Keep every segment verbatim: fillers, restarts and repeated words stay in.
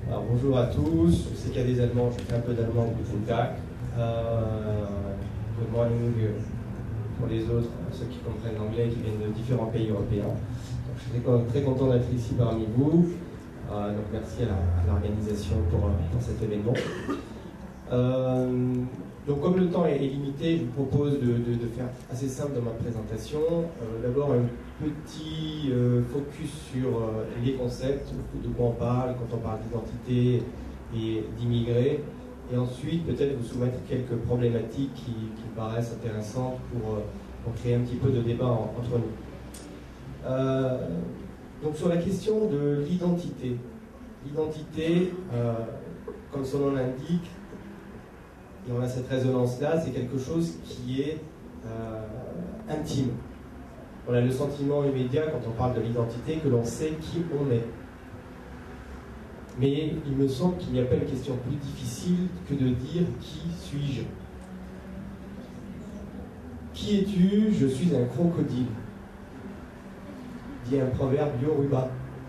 Alors, bonjour à tous, je sais qu'il y a des Allemands, je fais un peu d'allemand, Guten Tag. Euh, good morning pour les autres, ceux qui comprennent l'anglais, qui viennent de différents pays européens. Donc, je suis très, très content d'être ici parmi vous. Euh, donc merci à, à l'organisation pour, pour cet événement. Euh, donc comme le temps est, est limité, je vous propose de, de, de faire assez simple dans ma présentation. Euh, D'abord un petit euh, focus sur euh, les concepts, de quoi on parle quand on parle d'identité et d'immigrés. Et ensuite peut-être vous soumettre quelques problématiques qui, qui me paraissent intéressantes pour, euh, pour créer un petit peu de débat en, entre nous. Euh, donc sur la question de l'identité. L'identité, euh, comme son nom l'indique, et on a cette résonance-là, c'est quelque chose qui est euh, intime. On a le sentiment immédiat, quand on parle de l'identité, que l'on sait qui on est. Mais il me semble qu'il n'y a pas une question plus difficile que de dire « qui suis-je » ? Qui es-tu ? Je suis un crocodile. Dit un proverbe yoruba.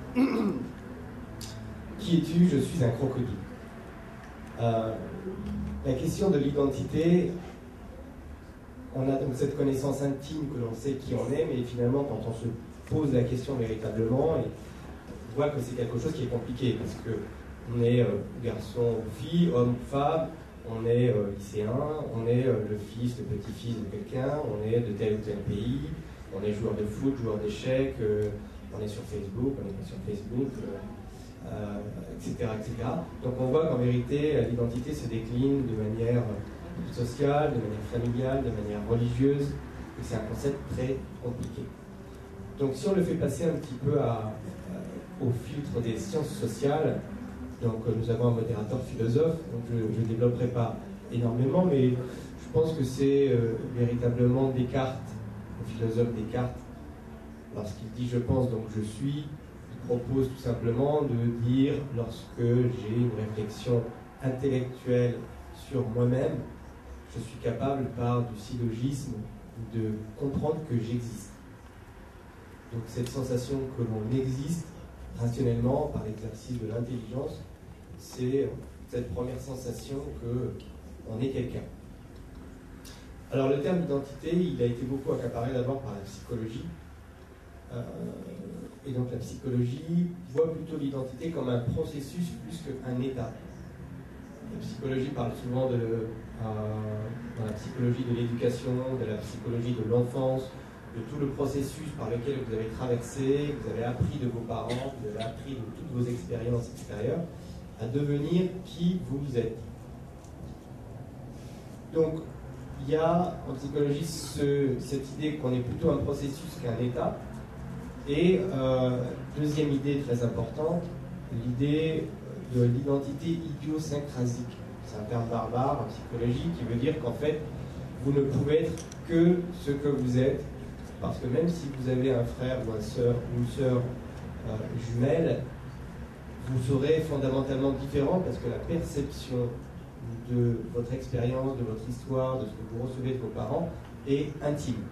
Qui es-tu ? Je suis un crocodile. Euh, La question de l'identité, on a donc cette connaissance intime que l'on sait qui on est, mais finalement, quand on se pose la question véritablement, on voit que c'est quelque chose qui est compliqué, parce qu'on est euh, garçon ou fille, homme ou femme, on est euh, lycéen, on est euh, le fils, le petit-fils de quelqu'un, on est de tel ou tel pays, on est joueur de foot, joueur d'échecs, euh, on est sur Facebook, on n'est pas sur Facebook... Euh, Euh, et cetera, et cetera. Donc on voit qu'en vérité, l'identité se décline de manière sociale, de manière familiale, de manière religieuse, et c'est un concept très compliqué. Donc si on le fait passer un petit peu à, à, au filtre des sciences sociales, donc nous avons un modérateur philosophe, donc je ne développerai pas énormément, mais je pense que c'est euh, véritablement Descartes, le philosophe Descartes, lorsqu'il dit « je pense donc je suis », propose tout simplement de dire, lorsque j'ai une réflexion intellectuelle sur moi-même, je suis capable par du syllogisme de comprendre que j'existe. Donc cette sensation que l'on existe rationnellement par l'exercice de l'intelligence, c'est cette première sensation qu'on est quelqu'un. Alors le terme d'identité, il a été beaucoup accaparé d'abord par la psychologie. Euh, et donc la psychologie voit plutôt l'identité comme un processus plus qu'un état. La psychologie parle souvent de, euh, dans la psychologie de l'éducation, de la psychologie de l'enfance, de tout le processus par lequel vous avez traversé, vous avez appris de vos parents, vous avez appris de toutes vos expériences extérieures, à devenir qui vous êtes. Donc il y a en psychologie ce, cette idée qu'on est plutôt un processus qu'un état. Et euh, deuxième idée très importante, l'idée de l'identité idiosyncrasique. C'est un terme barbare en psychologie qui veut dire qu'en fait, vous ne pouvez être que ce que vous êtes, parce que même si vous avez un frère ou une sœur, une sœur euh, jumelle, vous serez fondamentalement différent parce que la perception de votre expérience, de votre histoire, de ce que vous recevez de vos parents est intime.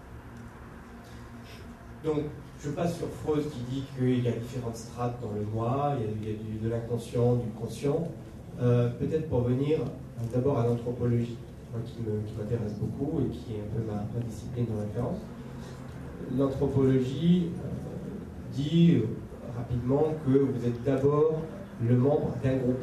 Donc, je passe sur Freud qui dit qu'il y a différentes strates dans le moi, il y a, il y a du, de l'inconscient, du conscient. Euh, Peut-être pour venir euh, d'abord à l'anthropologie, moi qui m'intéresse beaucoup et qui est un peu ma, ma discipline de référence. L'anthropologie euh, dit euh, rapidement que vous êtes d'abord le membre d'un groupe.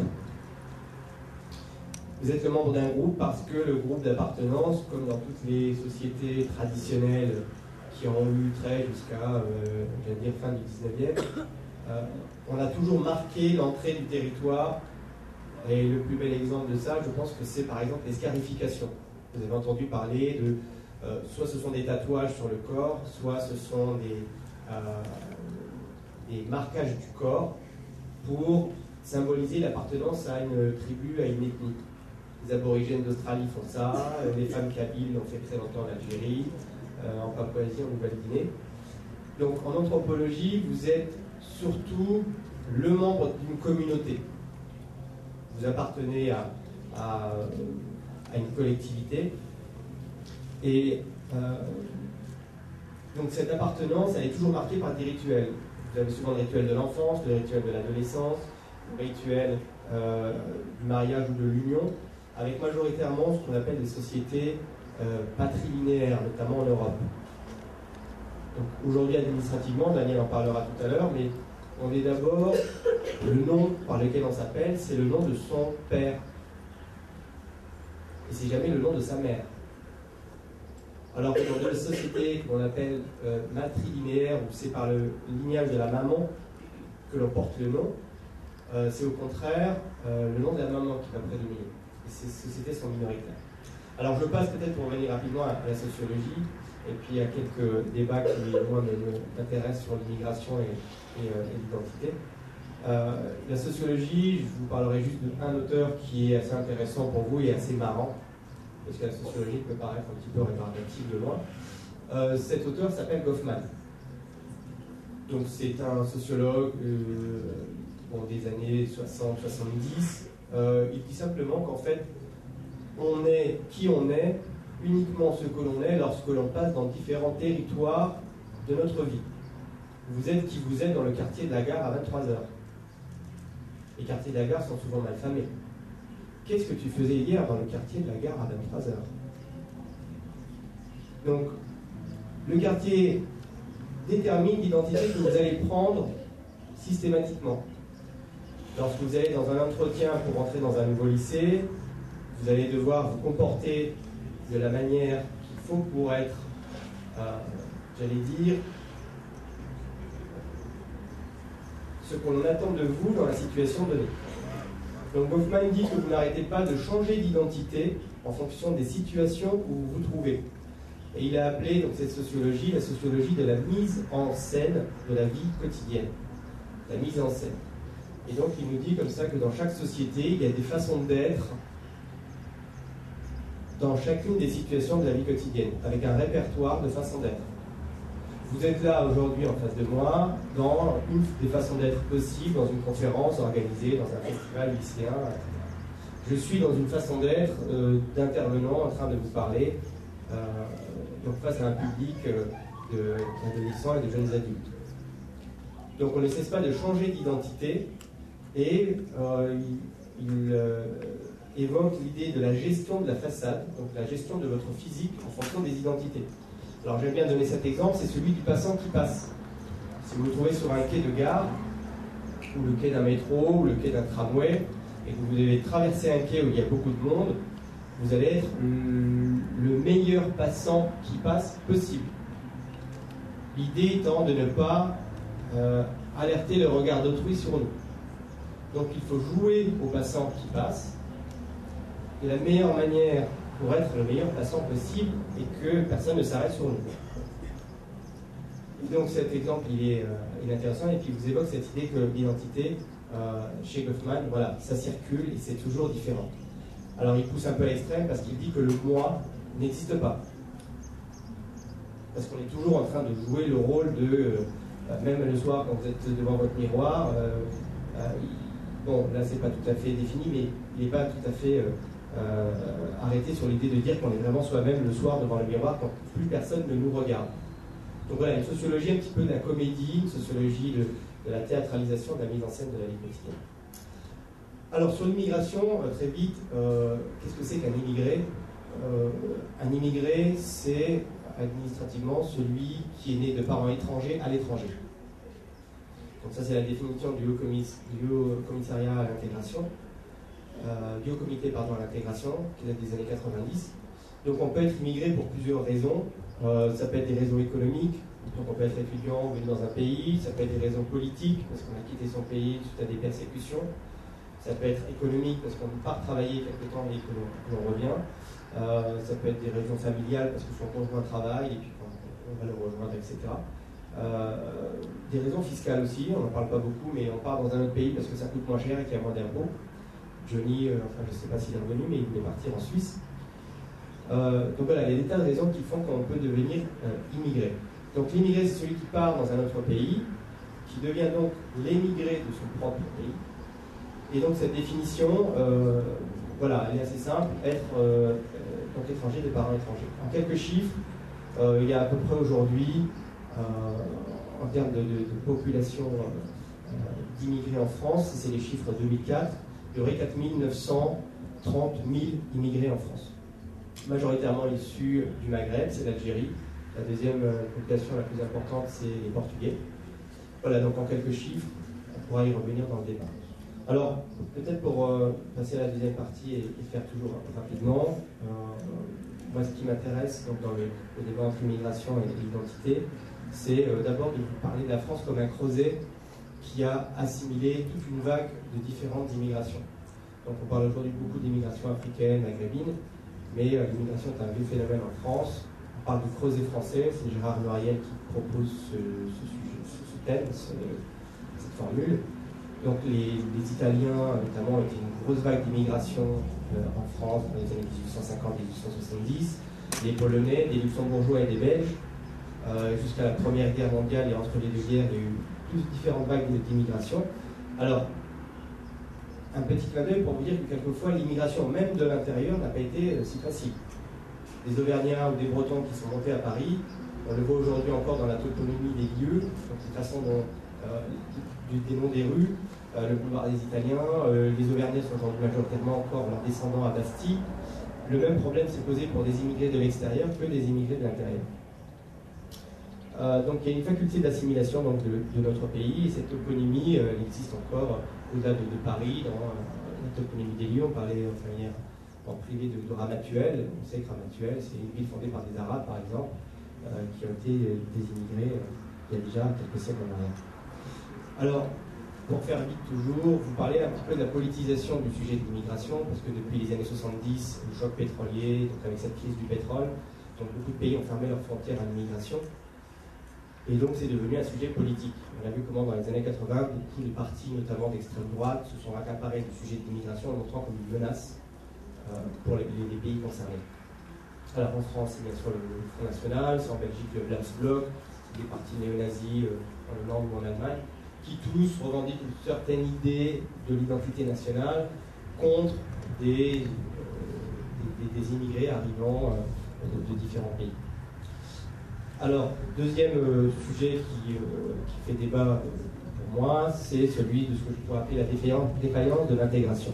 Vous êtes le membre d'un groupe parce que le groupe d'appartenance, comme dans toutes les sociétés traditionnelles, qui ont eu trait jusqu'à, euh, j'allais dire, fin du dix-neuvième, euh, on a toujours marqué l'entrée du territoire, et le plus bel exemple de ça, je pense que c'est par exemple les scarifications. Vous avez entendu parler de, euh, soit ce sont des tatouages sur le corps, soit ce sont des, euh, des marquages du corps pour symboliser l'appartenance à une tribu, à une ethnie. Les aborigènes d'Australie font ça, les femmes kabyles l'ont fait très longtemps en Algérie, Euh, en Papouasie, en Nouvelle-Guinée. Donc en anthropologie, vous êtes surtout le membre d'une communauté. Vous appartenez à, à, à une collectivité. Et euh, donc cette appartenance, elle est toujours marquée par des rituels. Vous avez souvent le rituel de l'enfance, le rituel de l'adolescence, rituel euh, du mariage ou de l'union, avec majoritairement ce qu'on appelle des sociétés euh, patrilinéaires, notamment en Europe. Donc aujourd'hui administrativement, Daniel en parlera tout à l'heure, mais on est d'abord, le nom par lequel on s'appelle, c'est le nom de son père. Et c'est jamais le nom de sa mère. Alors que dans des sociétés qu'on appelle euh, matrilinéaires, où c'est par le lignage de la maman que l'on porte le nom, euh, c'est au contraire euh, le nom de la maman qui va prédominer. Et ces sociétés sont minoritaires. Alors je passe peut-être pour revenir rapidement à, à la sociologie, et puis à quelques débats qui, moi, m'intéressent sur l'immigration et, et, euh, et l'identité. Euh, la sociologie, je vous parlerai juste d'un auteur qui est assez intéressant pour vous et assez marrant, parce que la sociologie peut paraître un petit peu rébarbative de loin. Euh, cet auteur s'appelle Goffman. Donc c'est un sociologue euh, bon, des années soixante soixante-dix. Euh, il dit simplement qu'en fait, on est qui on est, uniquement ce que l'on est lorsque l'on passe dans différents territoires de notre vie. Vous êtes qui vous êtes dans le quartier de la Gare à vingt-trois heures. Les quartiers de la Gare sont souvent mal famés. Qu'est-ce que tu faisais hier dans le quartier de la Gare à vingt-trois heures? Donc, le quartier détermine l'identité que vous allez prendre systématiquement. Lorsque vous allez dans un entretien pour entrer dans un nouveau lycée, vous allez devoir vous comporter de la manière qu'il faut pour être, euh, j'allais dire, ce qu'on attend de vous dans la situation donnée. Donc Goffman dit que vous n'arrêtez pas de changer d'identité en fonction des situations où vous vous trouvez. Et il a appelé donc, cette sociologie la sociologie de la mise en scène de la vie quotidienne. La mise en scène. Et donc il nous dit comme ça que dans chaque société, il y a des façons d'être dans chacune des situations de la vie quotidienne, avec un répertoire de façons d'être. Vous êtes là aujourd'hui en face de moi dans une des façons d'être possibles, dans une conférence organisée, dans un festival lycéen, et cetera. Je suis dans une façon d'être euh, d'intervenant en train de vous parler euh, donc face à un public euh, d'adolescents et de jeunes adultes. Donc on ne cesse pas de changer d'identité et euh, il, il euh, évoque l'idée de la gestion de la façade, donc la gestion de votre physique en fonction des identités. Alors j'aime bien donner cet exemple, c'est celui du passant qui passe. Si vous vous trouvez sur un quai de gare, ou le quai d'un métro, ou le quai d'un tramway, et que vous devez traverser un quai où il y a beaucoup de monde, vous allez être le meilleur passant qui passe possible. L'idée étant de ne pas euh, alerter le regard d'autrui sur nous. Donc il faut jouer au passant qui passe, de la meilleure manière pour être le meilleur passant possible et que personne ne s'arrête sur nous. Et donc cet exemple il est, euh, il est intéressant et puis il vous évoque cette idée que l'identité euh, chez Goffman, voilà, ça circule et c'est toujours différent. Alors il pousse un peu à l'extrême parce qu'il dit que le moi n'existe pas. Parce qu'on est toujours en train de jouer le rôle de, euh, même le soir quand vous êtes devant votre miroir, euh, euh, bon là c'est pas tout à fait défini mais il n'est pas tout à fait... Euh, Euh, arrêter sur l'idée de dire qu'on est vraiment soi-même le soir devant le miroir quand plus personne ne nous regarde. Donc voilà, une sociologie un petit peu de la comédie, une sociologie de, de la théâtralisation, de la mise en scène de la vie quotidienne. Alors sur l'immigration, euh, très vite, euh, qu'est-ce que c'est qu'un immigré? euh, Un immigré, c'est administrativement celui qui est né de parents étrangers à l'étranger. Donc ça c'est la définition du Haut, commiss du Haut Commissariat à l'intégration. Euh, du Haut Comité pardon, à l'intégration, qui date des années quatre-vingt-dix. Donc on peut être immigré pour plusieurs raisons. Euh, ça peut être des raisons économiques, donc on peut être étudiant venu dans un pays, ça peut être des raisons politiques, parce qu'on a quitté son pays suite à des persécutions. Ça peut être économique, parce qu'on part travailler quelque temps et que l'on revient. Euh, ça peut être des raisons familiales, parce que son conjoint travaille et puis on va le rejoindre, et cetera. Euh, des raisons fiscales aussi, on n'en parle pas beaucoup, mais on part dans un autre pays parce que ça coûte moins cher et qu'il y a moins d'impôts. Johnny, euh, enfin je ne sais pas s'il est revenu, mais il voulait partir en Suisse. Euh, donc voilà, il y a des tas de raisons qui font qu'on peut devenir euh, immigré. Donc l'immigré, c'est celui qui part dans un autre pays, qui devient donc l'émigré de son propre pays. Et donc cette définition, euh, voilà, elle est assez simple, être euh, donc étranger de parents étrangers. En quelques chiffres, euh, il y a à peu près aujourd'hui, euh, en termes de, de, de population euh, d'immigrés en France, c'est les chiffres deux mille quatre, il y aurait quatre mille neuf cent trente mille immigrés en France. Majoritairement issus du Maghreb, c'est l'Algérie. La deuxième population la plus importante, c'est les Portugais. Voilà, donc en quelques chiffres, on pourra y revenir dans le débat. Alors, peut-être pour euh, passer à la deuxième partie et, et faire toujours rapidement, euh, moi ce qui m'intéresse donc, dans le, le débat entre immigration et l'identité, c'est euh, d'abord de vous parler de la France comme un creuset qui a assimilé toute une vague de différentes immigrations. Donc on parle aujourd'hui beaucoup d'immigration africaine, maghrébine, mais euh, l'immigration est un vieux phénomène en France. On parle du creuset français, c'est Gérard Noiriel qui propose ce, ce, sujet, ce, ce thème, ce, cette formule. Donc les, les Italiens, notamment, étaient une grosse vague d'immigration euh, en France dans les années dix-huit cent cinquante et dix-huit cent soixante-dix. Les Polonais, des Luxembourgeois et des Belges. Euh, jusqu'à la Première Guerre mondiale et entre les deux guerres, il y a eu toutes différentes vagues d'immigration. Alors, un petit clin d'œil pour vous dire que quelquefois l'immigration même de l'intérieur n'a pas été euh, si facile. Des Auvergnats ou des Bretons qui sont montés à Paris, on le voit aujourd'hui encore dans la toponymie des lieux, donc la façon dont euh, du, des noms des rues, euh, le boulevard des Italiens, euh, les Auvergnats sont aujourd'hui majoritairement encore leurs descendants à Bastille. Le même problème s'est posé pour des immigrés de l'extérieur que des immigrés de l'intérieur. Euh, donc il y a une faculté d'assimilation de, de notre pays, et cette toponymie euh, elle existe encore euh, au-delà de, de Paris, dans euh, la toponymie des lieux. On parlait enfin, hier en privé de, de Ramatuelle. On sait que Ramatuelle, c'est une ville fondée par des Arabes, par exemple, euh, qui ont été euh, des immigrés euh, il y a déjà quelques siècles en arrière. Alors, pour faire vite toujours, vous parlez un petit peu de la politisation du sujet de l'immigration, parce que depuis les années soixante-dix, le choc pétrolier, donc avec cette crise du pétrole, donc beaucoup de pays ont fermé leurs frontières à l'immigration. Et donc c'est devenu un sujet politique. On a vu comment dans les années quatre-vingts, beaucoup de partis, notamment d'extrême droite, se sont accaparés du sujet de l'immigration en le montrant comme une menace euh, pour les, les, les pays concernés. Alors en France, c'est bien sûr le, le Front National, c'est en Belgique le Vlaams-Blok, des partis néo-nazis euh, en Hollande ou en Allemagne, qui tous revendiquent une certaine idée de l'identité nationale contre des, euh, des, des immigrés arrivant euh, de, de différents pays. Alors, deuxième euh, sujet qui, euh, qui fait débat euh, pour moi, c'est celui de ce que je pourrais appeler la défaillance, défaillance de l'intégration.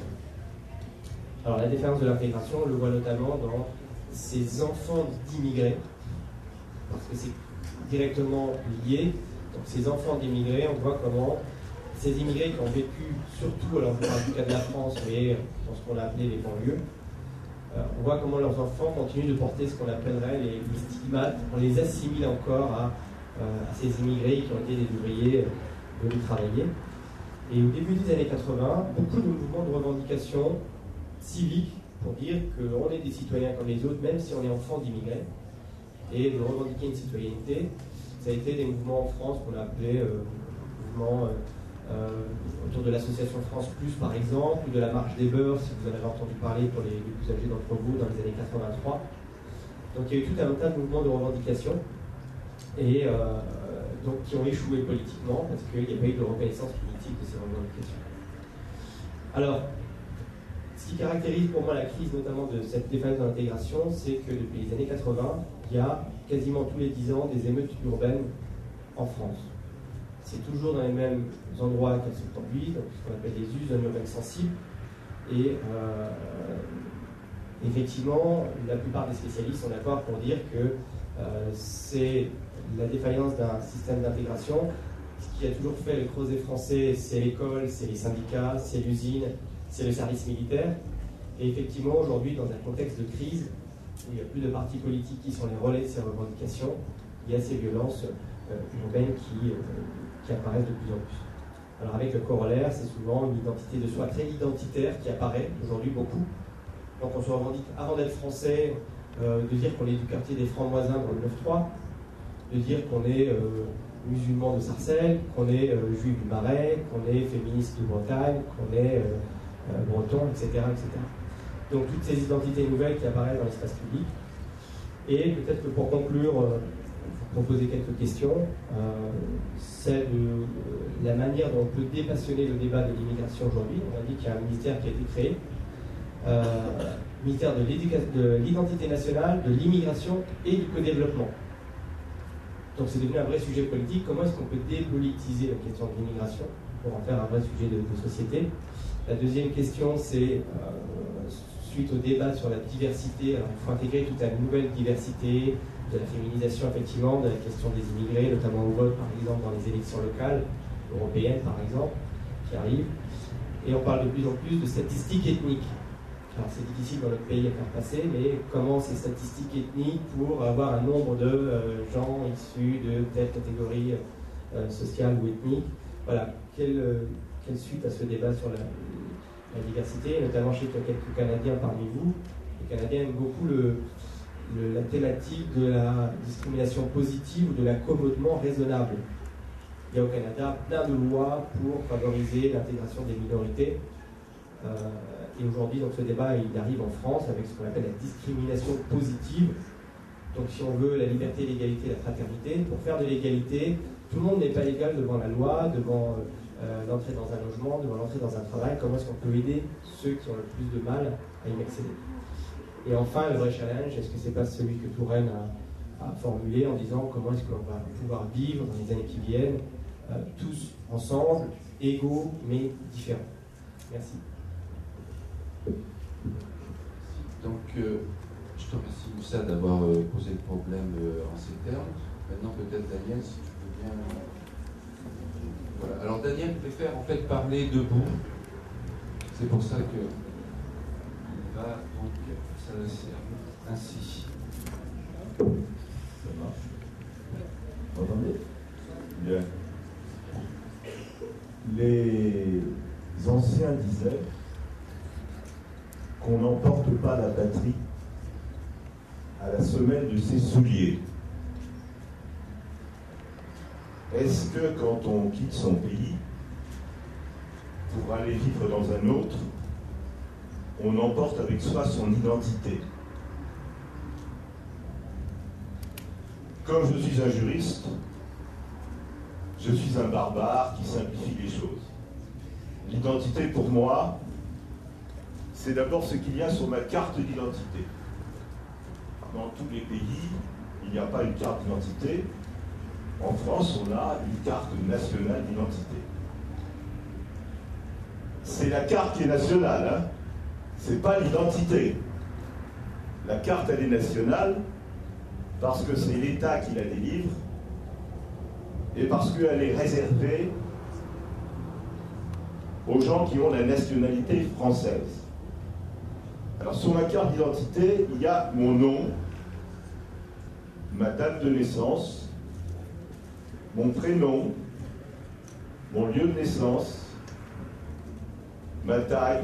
Alors, la défaillance de l'intégration, on le voit notamment dans ces enfants d'immigrés, parce que c'est directement lié. Donc, ces enfants d'immigrés, on voit comment ces immigrés qui ont vécu, surtout, alors je parle du cas de la France, mais dans ce qu'on a appelé les banlieues, Euh, on voit comment leurs enfants continuent de porter ce qu'on appellerait les, les stigmates. On les assimile encore à, euh, à ces immigrés qui ont été des ouvriers euh, venus travailler. Et au début des années quatre-vingts, beaucoup de mouvements de revendication civique pour dire qu'on est des citoyens comme les autres, même si on est enfant d'immigrés, et de revendiquer une citoyenneté. Ça a été des mouvements en France qu'on a appelés euh, mouvements euh, Euh, autour de l'association France Plus par exemple, ou de la marche des beurs, si vous en avez entendu parler pour les, les plus âgés d'entre vous, dans les années quatre-vingt-trois. Donc il y a eu tout un tas de mouvements de revendication, et euh, donc, qui ont échoué politiquement, parce qu'il n'y a pas eu de reconnaissance politique de ces revendications. Alors, ce qui caractérise pour moi la crise, notamment de cette défaillance de l'intégration, c'est que depuis les années quatre-vingts, il y a quasiment tous les dix ans des émeutes urbaines en France. C'est toujours dans les mêmes endroits qu'elles se produisent, donc ce qu'on appelle les zones urbaines sensibles. Et euh, effectivement, la plupart des spécialistes sont d'accord pour dire que euh, c'est la défaillance d'un système d'intégration. Ce qui a toujours fait le creuset français, c'est l'école, c'est les syndicats, c'est l'usine, c'est le service militaire. Et effectivement, aujourd'hui, dans un contexte de crise, où il n'y a plus de partis politiques qui sont les relais de ces revendications, il y a ces violences euh, urbaines qui... Euh, qui apparaissent de plus en plus. Alors avec le corollaire, c'est souvent une identité de soi très identitaire qui apparaît aujourd'hui beaucoup. Donc on se revendique, avant d'être français, euh, de dire qu'on est du quartier des Francs-Moisins dans le neuf trois, de dire qu'on est euh, musulman de Sarcelles, qu'on est euh, juif du Marais, qu'on est féministe de Bretagne, qu'on est euh, euh, breton, et cetera, et cetera. Donc toutes ces identités nouvelles qui apparaissent dans l'espace public. Et peut-être que pour conclure, euh, pour poser quelques questions, euh, c'est de euh, la manière dont on peut dépassionner le débat de l'immigration aujourd'hui. On a dit qu'il y a un ministère qui a été créé, euh, ministère de l'identité nationale, de l'immigration et du co-développement. Donc c'est devenu un vrai sujet politique. Comment est-ce qu'on peut dépolitiser la question de l'immigration pour en faire un vrai sujet de, de société. La deuxième question, c'est euh, suite au débat sur la diversité, alors il faut intégrer toute la nouvelle diversité, de la féminisation effectivement, de la question des immigrés, notamment au vote par exemple dans les élections locales, européennes par exemple, qui arrivent. Et on parle de plus en plus de statistiques ethniques. Alors c'est difficile dans notre pays à faire passer, mais comment ces statistiques ethniques pour avoir un nombre de euh, gens issus de telle catégorie euh, sociale ou ethnique. Voilà, quelle, euh, quelle suite à ce débat sur la, la diversité, notamment chez quelques Canadiens parmi vous. Les Canadiens aiment beaucoup le, le, la thématique de la discrimination positive ou de l'accommodement raisonnable. Il y a au Canada plein de lois pour favoriser l'intégration des minorités. Euh, et aujourd'hui, donc, ce débat il arrive en France avec ce qu'on appelle la discrimination positive. Donc si on veut la liberté, l'égalité, la fraternité, pour faire de l'égalité, tout le monde n'est pas égal devant la loi, devant euh, l'entrée dans un logement, devant l'entrée dans un travail. Comment est-ce qu'on peut aider ceux qui ont le plus de mal à y accéder? Et enfin, le vrai challenge, est-ce que c'est pas celui que Touraine a, a formulé en disant comment est-ce qu'on va pouvoir vivre dans les années qui viennent, euh, tous ensemble, égaux mais différents. Merci. Donc, euh, je te remercie Moussa d'avoir euh, posé le problème euh, en ces termes. Maintenant, peut-être Daniel, si tu veux bien. Voilà. Alors, Daniel préfère en fait parler debout. C'est pour ça que il va donc s'adresser ainsi. Ça marche. Vous entendez? Bien. Les anciens disaient qu'on n'emporte pas la patrie à la semelle de ses souliers. Est-ce que quand on quitte son pays pour aller vivre dans un autre, on emporte avec soi son identité? Comme je suis un juriste, je suis un barbare qui simplifie les choses. L'identité pour moi, c'est d'abord ce qu'il y a sur ma carte d'identité. Dans tous les pays, il n'y a pas une carte d'identité. En France, on a une carte nationale d'identité. C'est la carte qui est nationale, hein. C'est pas l'identité. La carte, elle est nationale parce que c'est l'État qui la délivre et parce qu'elle est réservée aux gens qui ont la nationalité française. Alors sur ma carte d'identité, il y a mon nom, ma date de naissance, mon prénom, mon lieu de naissance, ma taille.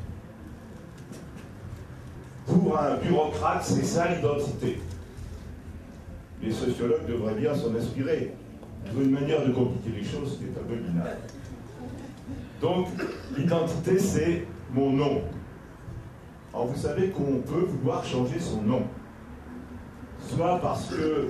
Pour un bureaucrate, c'est ça l'identité. Les sociologues devraient bien s'en inspirer. Ils ont une manière de compliquer les choses qui est un peu binaire. Donc, l'identité, c'est mon nom. Alors, vous savez qu'on peut vouloir changer son nom. Soit parce que,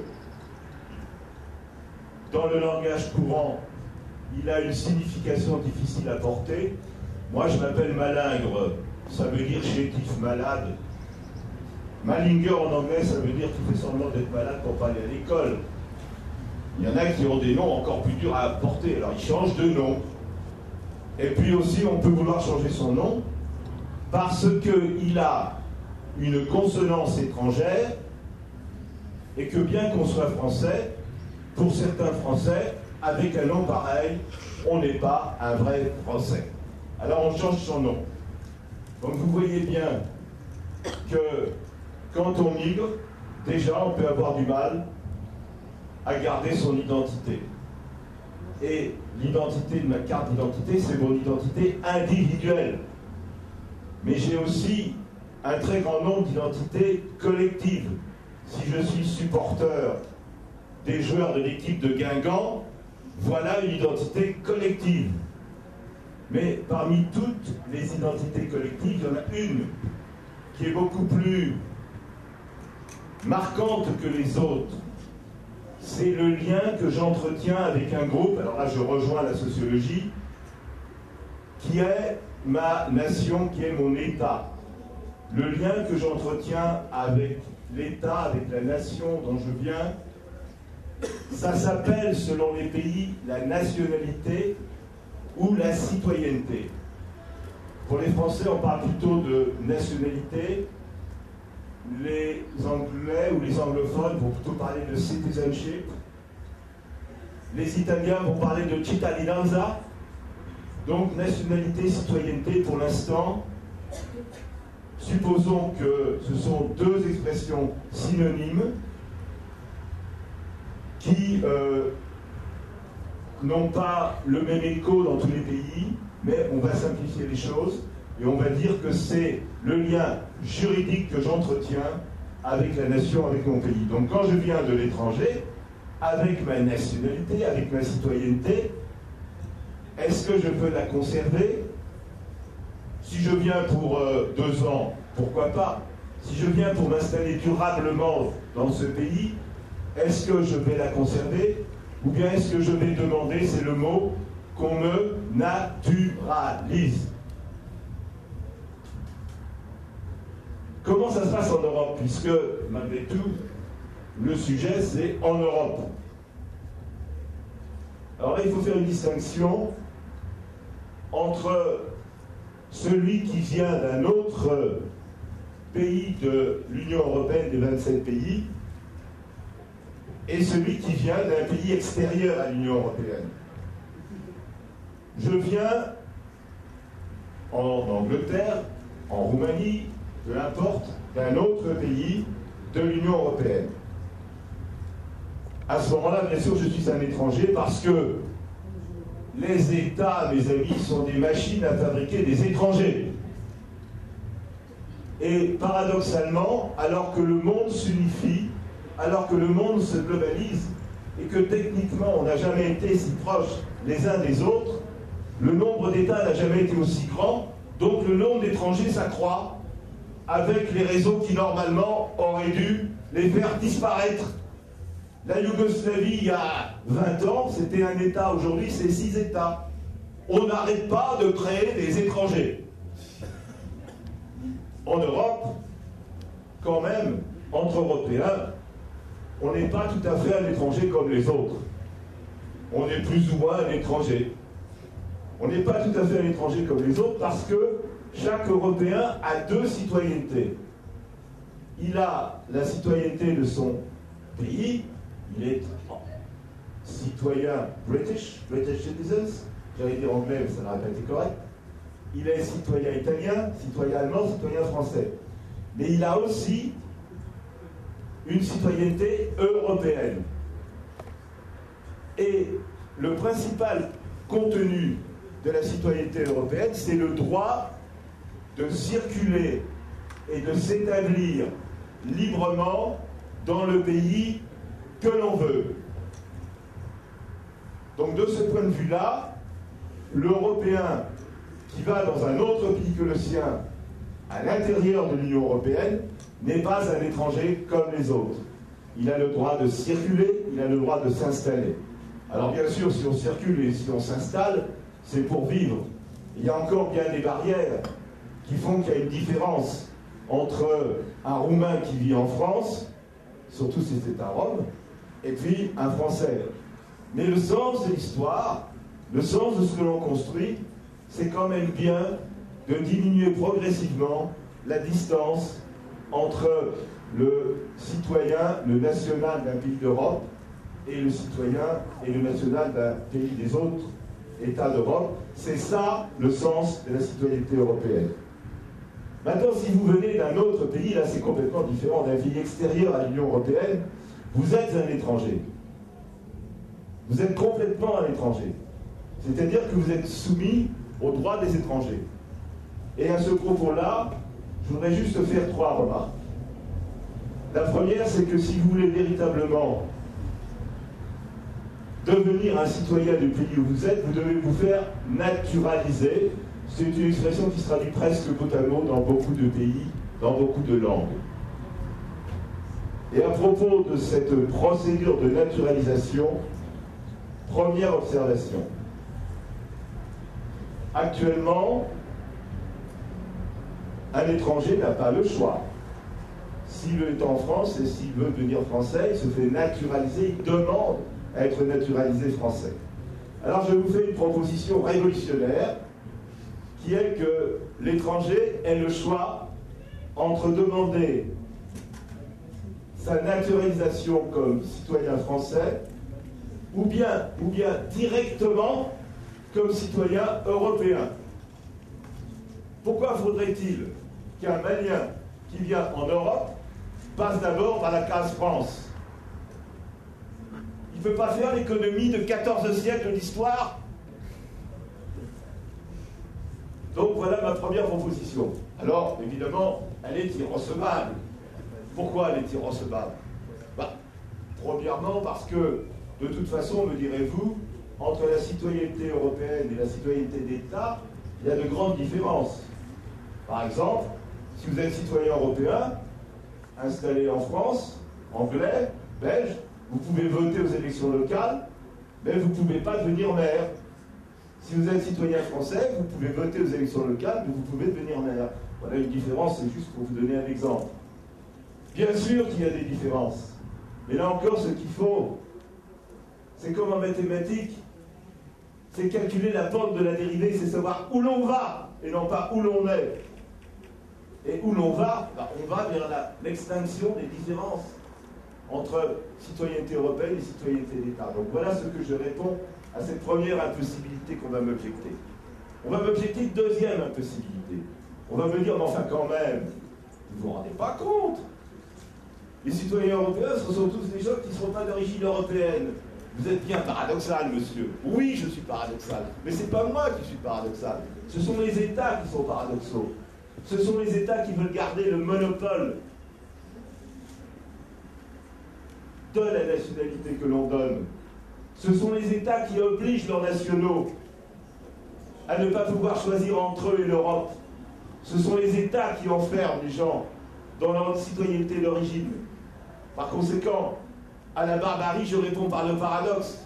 dans le langage courant, il a une signification difficile à porter. Moi, je m'appelle Malingre, ça veut dire chétif, malade. Malinger en anglais, ça veut dire qu'il fait semblant d'être malade pour pas aller à l'école. Il y en a qui ont des noms encore plus durs à porter, alors ils changent de nom. Et puis aussi, on peut vouloir changer son nom parce qu'il a une consonance étrangère et que bien qu'on soit français, pour certains Français, avec un nom pareil, on n'est pas un vrai Français. Alors on change son nom. Donc vous voyez bien que quand on migre, déjà on peut avoir du mal à garder son identité. Et l'identité de ma carte d'identité, c'est mon identité individuelle. Mais j'ai aussi un très grand nombre d'identités collectives. Si je suis supporter des joueurs de l'équipe de Guingamp, voilà une identité collective. Mais parmi toutes les identités collectives, il y en a une qui est beaucoup plus marquante que les autres. C'est le lien que j'entretiens avec un groupe, alors là je rejoins la sociologie, qui est ma nation, qui est mon État. Le lien que j'entretiens avec l'État, avec la nation dont je viens, ça s'appelle, selon les pays, la nationalité, ou la citoyenneté. Pour les Français, on parle plutôt de nationalité. Les Anglais ou les anglophones vont plutôt parler de citizenship. Les Italiens vont parler de cittadinanza. Donc nationalité, citoyenneté, pour l'instant, supposons que ce sont deux expressions synonymes qui euh, n'ont pas le même écho dans tous les pays, mais on va simplifier les choses et on va dire que c'est le lien juridique que j'entretiens avec la nation, avec mon pays. Donc quand je viens de l'étranger, avec ma nationalité, avec ma citoyenneté, est-ce que je peux la conserver? Si je viens pour euh, deux ans, pourquoi pas? Si je viens pour m'installer durablement dans ce pays, est-ce que je vais la conserver? Ou bien est-ce que je vais demander, c'est le mot, qu'on me naturalise? Comment ça se passe en Europe? Puisque, malgré tout, le sujet, c'est en Europe. Alors là, il faut faire une distinction entre celui qui vient d'un autre pays de l'Union européenne, des vingt-sept pays, et celui qui vient d'un pays extérieur à l'Union européenne. Je viens en Angleterre, en Roumanie, peu importe, d'un autre pays de l'Union européenne. À ce moment-là, bien sûr, je suis un étranger parce que les États, mes amis, sont des machines à fabriquer des étrangers. Et paradoxalement, alors que le monde s'unifie, alors que le monde se globalise, et que techniquement on n'a jamais été si proches les uns des autres, le nombre d'États n'a jamais été aussi grand, donc le nombre d'étrangers s'accroît avec les réseaux qui normalement auraient dû les faire disparaître. La Yougoslavie, il y a vingt ans, c'était un État, aujourd'hui c'est six États. On n'arrête pas de créer des étrangers. En Europe, quand même, entre Européens, on n'est pas tout à fait un étranger comme les autres. On est plus ou moins un étranger. On n'est pas tout à fait un étranger comme les autres parce que chaque Européen a deux citoyennetés. Il a la citoyenneté de son pays, il est citoyen British, British citizens, j'allais dire anglais mais ça n'aurait pas été correct. Il est citoyen italien, citoyen allemand, citoyen français. Mais il a aussi une citoyenneté européenne. Et le principal contenu de la citoyenneté européenne, c'est le droit de circuler et de s'établir librement dans le pays que l'on veut. Donc de ce point de vue-là, l'Européen qui va dans un autre pays que le sien, à l'intérieur de l'Union européenne, n'est pas un étranger comme les autres. Il a le droit de circuler, il a le droit de s'installer. Alors bien sûr, si on circule et si on s'installe, c'est pour vivre. Il y a encore bien des barrières qui font qu'il y a une différence entre un Roumain qui vit en France, surtout si c'est à Rome, et puis un Français. Mais le sens de l'histoire, le sens de ce que l'on construit, c'est quand même bien de diminuer progressivement la distance entre le citoyen, le national d'un pays d'Europe, et le citoyen et le national d'un pays des autres États d'Europe. C'est ça le sens de la citoyenneté européenne. Maintenant, si vous venez d'un autre pays, là c'est complètement différent, d'un pays extérieur à l'Union européenne, vous êtes un étranger. Vous êtes complètement un étranger. C'est-à-dire que vous êtes soumis aux droits des étrangers. Et à ce propos-là, je voudrais juste faire trois remarques. La première, c'est que si vous voulez véritablement devenir un citoyen du pays où vous êtes, vous devez vous faire naturaliser. C'est une expression qui se traduit presque totalement dans beaucoup de pays, dans beaucoup de langues. Et à propos de cette procédure de naturalisation, première observation. Actuellement, un étranger n'a pas le choix. S'il est en France et s'il veut devenir français, il se fait naturaliser, il demande à être naturalisé français. Alors je vous fais une proposition révolutionnaire, qui est que l'étranger ait le choix entre demander sa naturalisation comme citoyen français, ou bien, ou bien directement comme citoyen européen. Pourquoi faudrait-il qu'un Malien qui vient en Europe passe d'abord par la case France? Il ne peut pas faire l'économie de quatorze siècles d'histoire. Donc voilà ma première proposition. Alors, évidemment, elle est irrecevable. Pourquoi elle est irrecevable? Bah, premièrement, parce que, de toute façon, me direz-vous, entre la citoyenneté européenne et la citoyenneté d'État, il y a de grandes différences. Par exemple, si vous êtes citoyen européen, installé en France, anglais, belge, vous pouvez voter aux élections locales, mais vous ne pouvez pas devenir maire. Si vous êtes citoyen français, vous pouvez voter aux élections locales, mais vous pouvez devenir maire. Voilà une différence, c'est juste pour vous donner un exemple. Bien sûr qu'il y a des différences, mais là encore, ce qu'il faut, c'est comme en mathématiques, c'est calculer la pente de la dérivée, c'est savoir où l'on va, et non pas où l'on est. Et où l'on va, bah, on va vers l'extinction des différences entre citoyenneté européenne et citoyenneté d'État. Donc voilà ce que je réponds à cette première impossibilité qu'on va m'objecter. On va m'objecter une deuxième impossibilité. On va me dire, mais enfin quand même, vous ne vous rendez pas compte? Les citoyens européens, ce sont tous des gens qui ne sont pas d'origine européenne. Vous êtes bien paradoxal, monsieur. Oui, je suis paradoxal. Mais ce n'est pas moi qui suis paradoxal. Ce sont les États qui sont paradoxaux. Ce sont les États qui veulent garder le monopole de la nationalité que l'on donne. Ce sont les États qui obligent leurs nationaux à ne pas pouvoir choisir entre eux et l'Europe. Ce sont les États qui enferment les gens dans leur citoyenneté d'origine. Par conséquent, à la barbarie, je réponds par le paradoxe.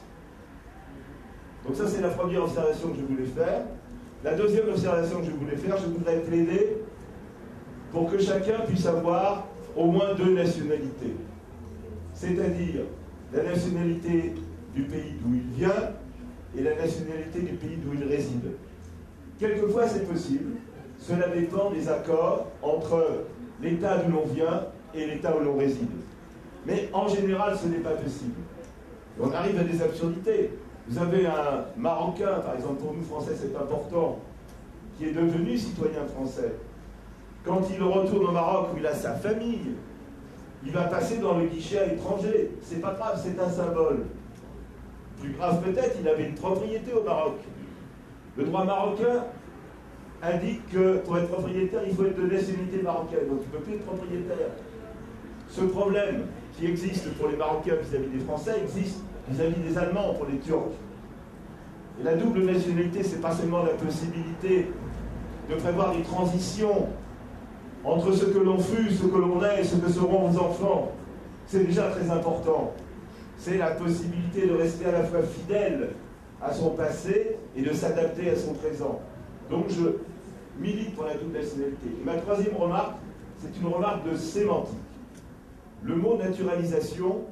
Donc ça, c'est la première observation que je voulais faire. La deuxième observation que je voulais faire, je voudrais plaider pour que chacun puisse avoir au moins deux nationalités. C'est-à-dire la nationalité du pays d'où il vient et la nationalité du pays d'où il réside. Quelquefois, c'est possible. Cela dépend des accords entre l'État d'où l'on vient et l'État où l'on réside. Mais en général, ce n'est pas possible. Et on arrive à des absurdités. Vous avez un Marocain, par exemple, pour nous Français, c'est important, qui est devenu citoyen français. Quand il retourne au Maroc où il a sa famille, il va passer dans le guichet à l'étranger. C'est pas grave, c'est un symbole. Plus grave peut-être, il avait une propriété au Maroc. Le droit marocain indique que pour être propriétaire, il faut être de nationalité marocaine. Donc il ne peut plus être propriétaire. Ce problème qui existe pour les Marocains vis-à-vis des Français existe vis-à-vis des Allemands pour les Turcs. Et la double nationalité, c'est pas seulement la possibilité de prévoir des transitions entre ce que l'on fut, ce que l'on est et ce que seront vos enfants. C'est déjà très important. C'est la possibilité de rester à la fois fidèle à son passé et de s'adapter à son présent. Donc je milite pour la double nationalité. Et ma troisième remarque, c'est une remarque de sémantique. Le mot naturalisation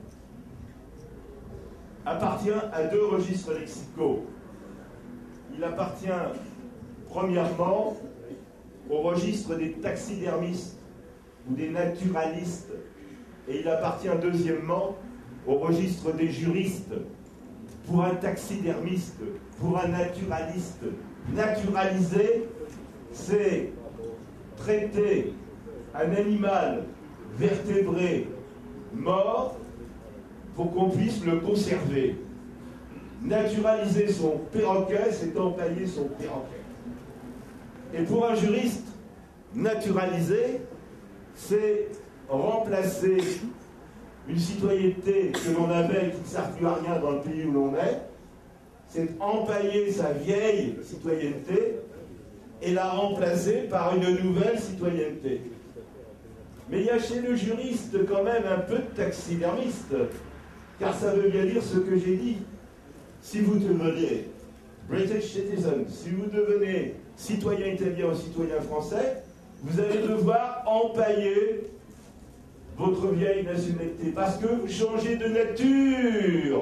appartient à deux registres lexicaux. Il appartient premièrement au registre des taxidermistes ou des naturalistes, et il appartient deuxièmement au registre des juristes. Pour un taxidermiste, pour un naturaliste, naturaliser, c'est traiter un animal vertébré mort pour qu'on puisse le conserver. Naturaliser son perroquet, c'est empailler son perroquet. Et pour un juriste, naturaliser, c'est remplacer une citoyenneté que l'on avait et qui ne sert plus à rien dans le pays où l'on est, c'est empailler sa vieille citoyenneté et la remplacer par une nouvelle citoyenneté. Mais il y a chez le juriste quand même un peu de taxidermiste, car ça veut bien dire ce que j'ai dit. Si vous devenez British citizen, si vous devenez citoyen italien ou citoyen français, vous allez devoir empailler votre vieille nationalité, parce que vous changez de nature.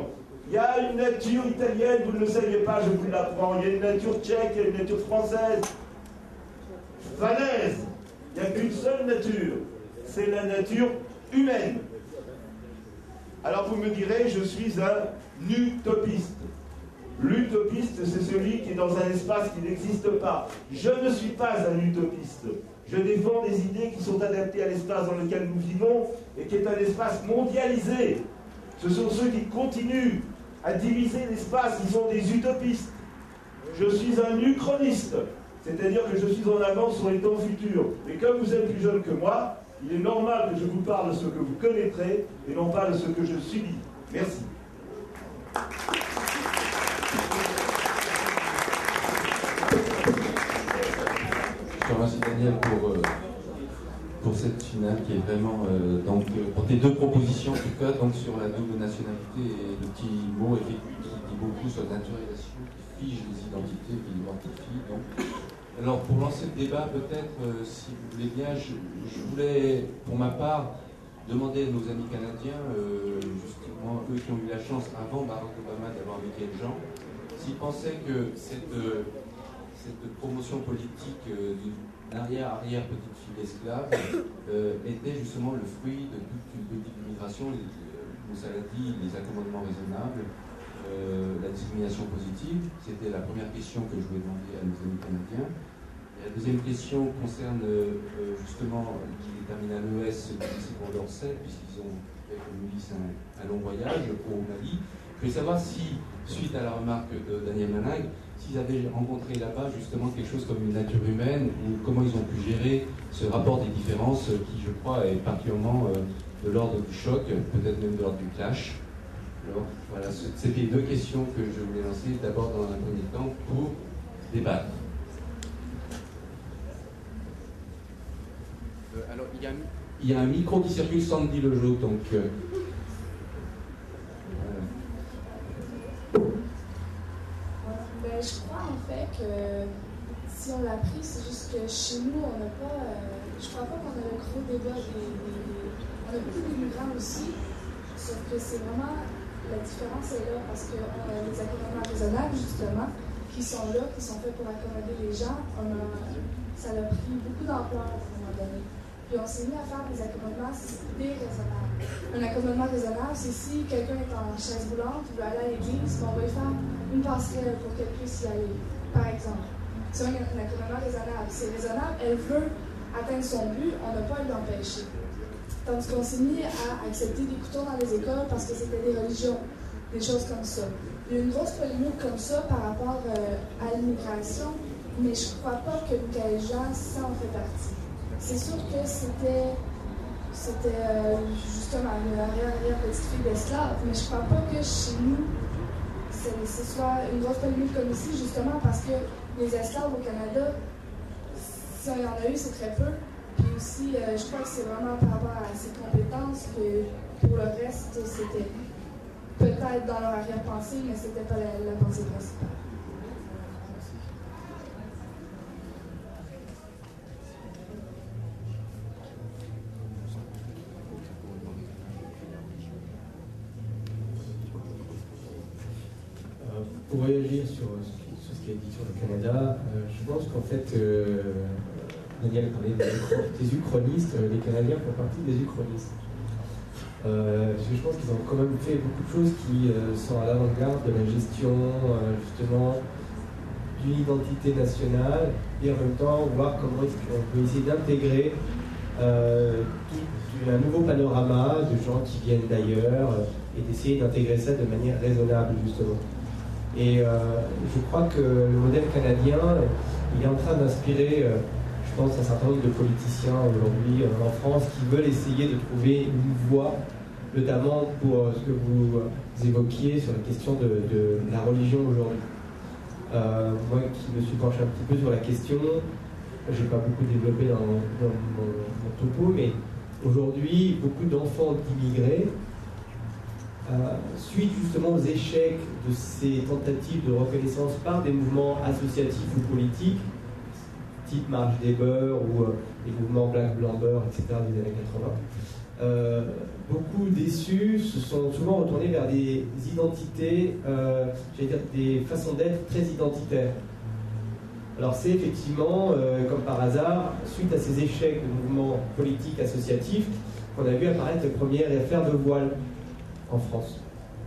Il y a une nature italienne, vous ne le saviez pas, je vous l'apprends. Il y a une nature tchèque, il y a une nature française. Falaise. Il n'y a qu'une seule nature. C'est la nature humaine. Alors vous me direz, je suis un utopiste. L'utopiste, c'est celui qui est dans un espace qui n'existe pas. Je ne suis pas un utopiste. Je défends des idées qui sont adaptées à l'espace dans lequel nous vivons et qui est un espace mondialisé. Ce sont ceux qui continuent à diviser l'espace qui sont des utopistes. Je suis un uchroniste, c'est-à-dire que je suis en avance sur les temps futurs. Et comme vous êtes plus jeune que moi, il est normal que je vous parle de ce que vous connaîtrez et non pas de ce que je subis. Merci. Je te remercie Daniel pour, euh, pour cette finale qui est vraiment euh, donc euh, pour tes deux propositions en tout cas donc sur la double nationalité et le petit mot qui dit beaucoup sur la naturalisation qui fige les identités qui l'identifie. Donc alors pour lancer le débat peut-être euh, si vous voulez bien je, je voulais pour ma part demander à nos amis canadiens euh, justement eux qui ont eu la chance avant Barack Obama d'avoir Michael Jean s'ils pensaient que cette euh, cette promotion politique euh, d'une arrière-arrière petite fille esclave euh, était justement le fruit de toute une politique d'immigration, Moussa l'a dit, les accommodements raisonnables, euh, la discrimination positive. C'était la première question que je voulais demander à nos amis canadiens. Et la deuxième question concerne euh, justement, qui termine à l'E S du lycée Condorcet, puisqu'ils ont fait comme Ulysse un, un long voyage au Mali. Je voulais savoir si, suite à la remarque de Daniel Malingue, s'ils avaient rencontré là-bas justement quelque chose comme une nature humaine, ou comment ils ont pu gérer ce rapport des différences qui, je crois, est particulièrement euh, de l'ordre du choc, peut-être même de l'ordre du clash. Alors, voilà, c'était les deux questions que je voulais lancer, d'abord dans un premier temps, pour débattre. Euh, alors, il y, a, il y a un micro qui circule sans Sandy Lejeau, donc... Euh, Ben, je crois en fait que si on l'a pris, c'est juste que chez nous, on n'a pas. Euh, je crois pas qu'on a le gros débat des. des, des on a beaucoup d'immigrants aussi, sauf que c'est vraiment. La différence est là parce qu'on a les accommodements raisonnables, justement, qui sont là, qui sont faits pour accommoder les gens. On a, ça a pris beaucoup d'ampleur à un moment donné. Puis on s'est mis à faire des accommodements déraisonnables. Un accommodement raisonnable, c'est si quelqu'un est en chaise roulante, il veut aller à l'église, on va lui faire une passerelle pour qu'elle puisse y aller, par exemple. C'est un, un accommodement raisonnable. C'est raisonnable, elle veut atteindre son but, on n'a pas à l'empêcher. Tandis qu'on s'est mis à accepter des couteaux dans les écoles parce que c'était des religions, des choses comme ça. Il y a une grosse polémique comme ça par rapport euh, à l'immigration, mais je ne crois pas que Michael Jean s'en fait partie. C'est sûr que c'était, c'était euh, justement une arrière-arrière petite fille d'esclave, mais je ne crois pas que chez nous, ce soit une grosse polémique comme ici, justement parce que les esclaves au Canada, si on y en a eu, c'est très peu. Puis aussi, euh, je crois que c'est vraiment par rapport à ses compétences que pour le reste, c'était peut-être dans leur arrière-pensée, mais c'était pas la, la pensée principale. Pour réagir sur, sur ce qui a été dit sur le Canada, euh, je pense qu'en fait, euh, Daniel parlait des, des uchronistes, euh, les Canadiens font partie des uchronistes. Euh, je pense qu'ils ont quand même fait beaucoup de choses qui euh, sont à l'avant-garde de la gestion, euh, justement, d'une identité nationale, et en même temps, voir comment on peut essayer d'intégrer euh, tout un nouveau panorama de gens qui viennent d'ailleurs, euh, et d'essayer d'intégrer ça de manière raisonnable, justement. Et euh, je crois que le modèle canadien, il est en train d'inspirer, euh, je pense, un certain nombre de politiciens aujourd'hui euh, en France qui veulent essayer de trouver une voie, notamment pour euh, ce que vous euh, évoquiez sur la question de, de la religion aujourd'hui. Euh, moi qui me suis penché un petit peu sur la question, je n'ai pas beaucoup développé dans, dans mon, mon topo, mais aujourd'hui, beaucoup d'enfants d'immigrés, Euh, suite justement aux échecs de ces tentatives de reconnaissance par des mouvements associatifs ou politiques, type Marche des Beurs ou euh, les mouvements Black Blamber, et cetera des années quatre-vingts, euh, beaucoup déçus se sont souvent retournés vers des identités, euh, j'allais dire des façons d'être très identitaires. Alors c'est effectivement, euh, comme par hasard, suite à ces échecs de mouvements politiques associatifs, qu'on a vu apparaître les premières affaires de voile en France.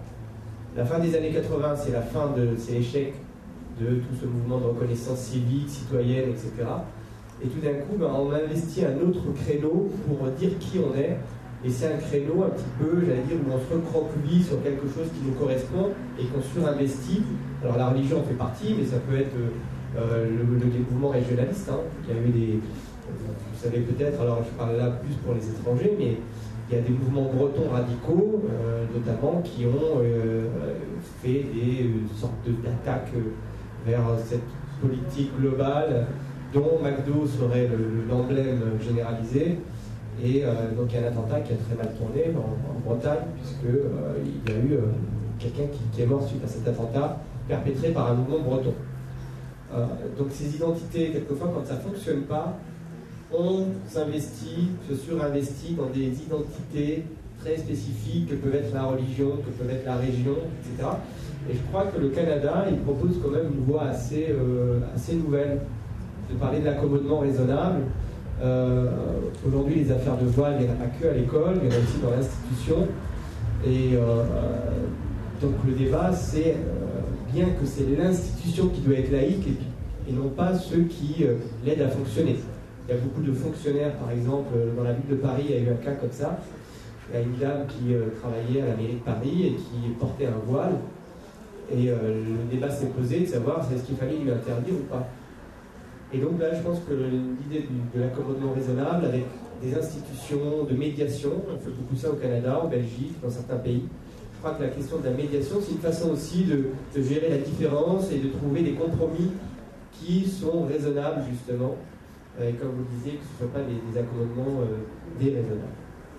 La fin des années quatre-vingts, c'est la fin de, c'est l'échec de tout ce mouvement de reconnaissance civique, citoyenne, et cetera. Et tout d'un coup, ben, on a investi un autre créneau pour dire qui on est. Et c'est un créneau un petit peu, j'allais dire, où on se recroqueville sur quelque chose qui nous correspond et qu'on surinvestit. Alors la religion en fait partie, mais ça peut être euh, le, le, le mouvement régionaliste. Hein, il y a eu des, vous savez peut-être, alors je parle là plus pour les étrangers, mais il y a des mouvements bretons radicaux, euh, notamment, qui ont euh, fait des euh, sortes d'attaques euh, vers cette politique globale dont McDo serait l'emblème généralisé. Et euh, donc il y a un attentat qui a très mal tourné en, en Bretagne, puisqu'il euh, y a eu euh, quelqu'un qui, qui est mort suite à cet attentat perpétré par un mouvement breton. Euh, donc ces identités, quelquefois, quand ça ne fonctionne pas, on s'investit, se surinvestit dans des identités très spécifiques que peuvent être la religion, que peuvent être la région, et cetera. Et je crois que le Canada, il propose quand même une voie assez, euh, assez nouvelle, de parler de l'accommodement raisonnable. Euh, Aujourd'hui, les affaires de voile, il n'y en a pas que à l'école, il y en a aussi dans l'institution. Et euh, donc le débat, c'est euh, bien que c'est l'institution qui doit être laïque et, et non pas ceux qui euh, l'aident à fonctionner. Il y a beaucoup de fonctionnaires, par exemple, dans la ville de Paris, il y a eu un cas comme ça. Il y a une dame qui euh, travaillait à la mairie de Paris et qui portait un voile. Et euh, le débat s'est posé de savoir est-ce qu'il fallait lui interdire ou pas. Et donc là, je pense que l'idée de l'accommodement raisonnable avec des institutions de médiation, on fait beaucoup ça au Canada, en Belgique, dans certains pays. Je crois que la question de la médiation, c'est une façon aussi de, de gérer la différence et de trouver des compromis qui sont raisonnables, justement. Et comme vous le disiez, que ce ne soient pas des, des accommodements euh, déraisonnables.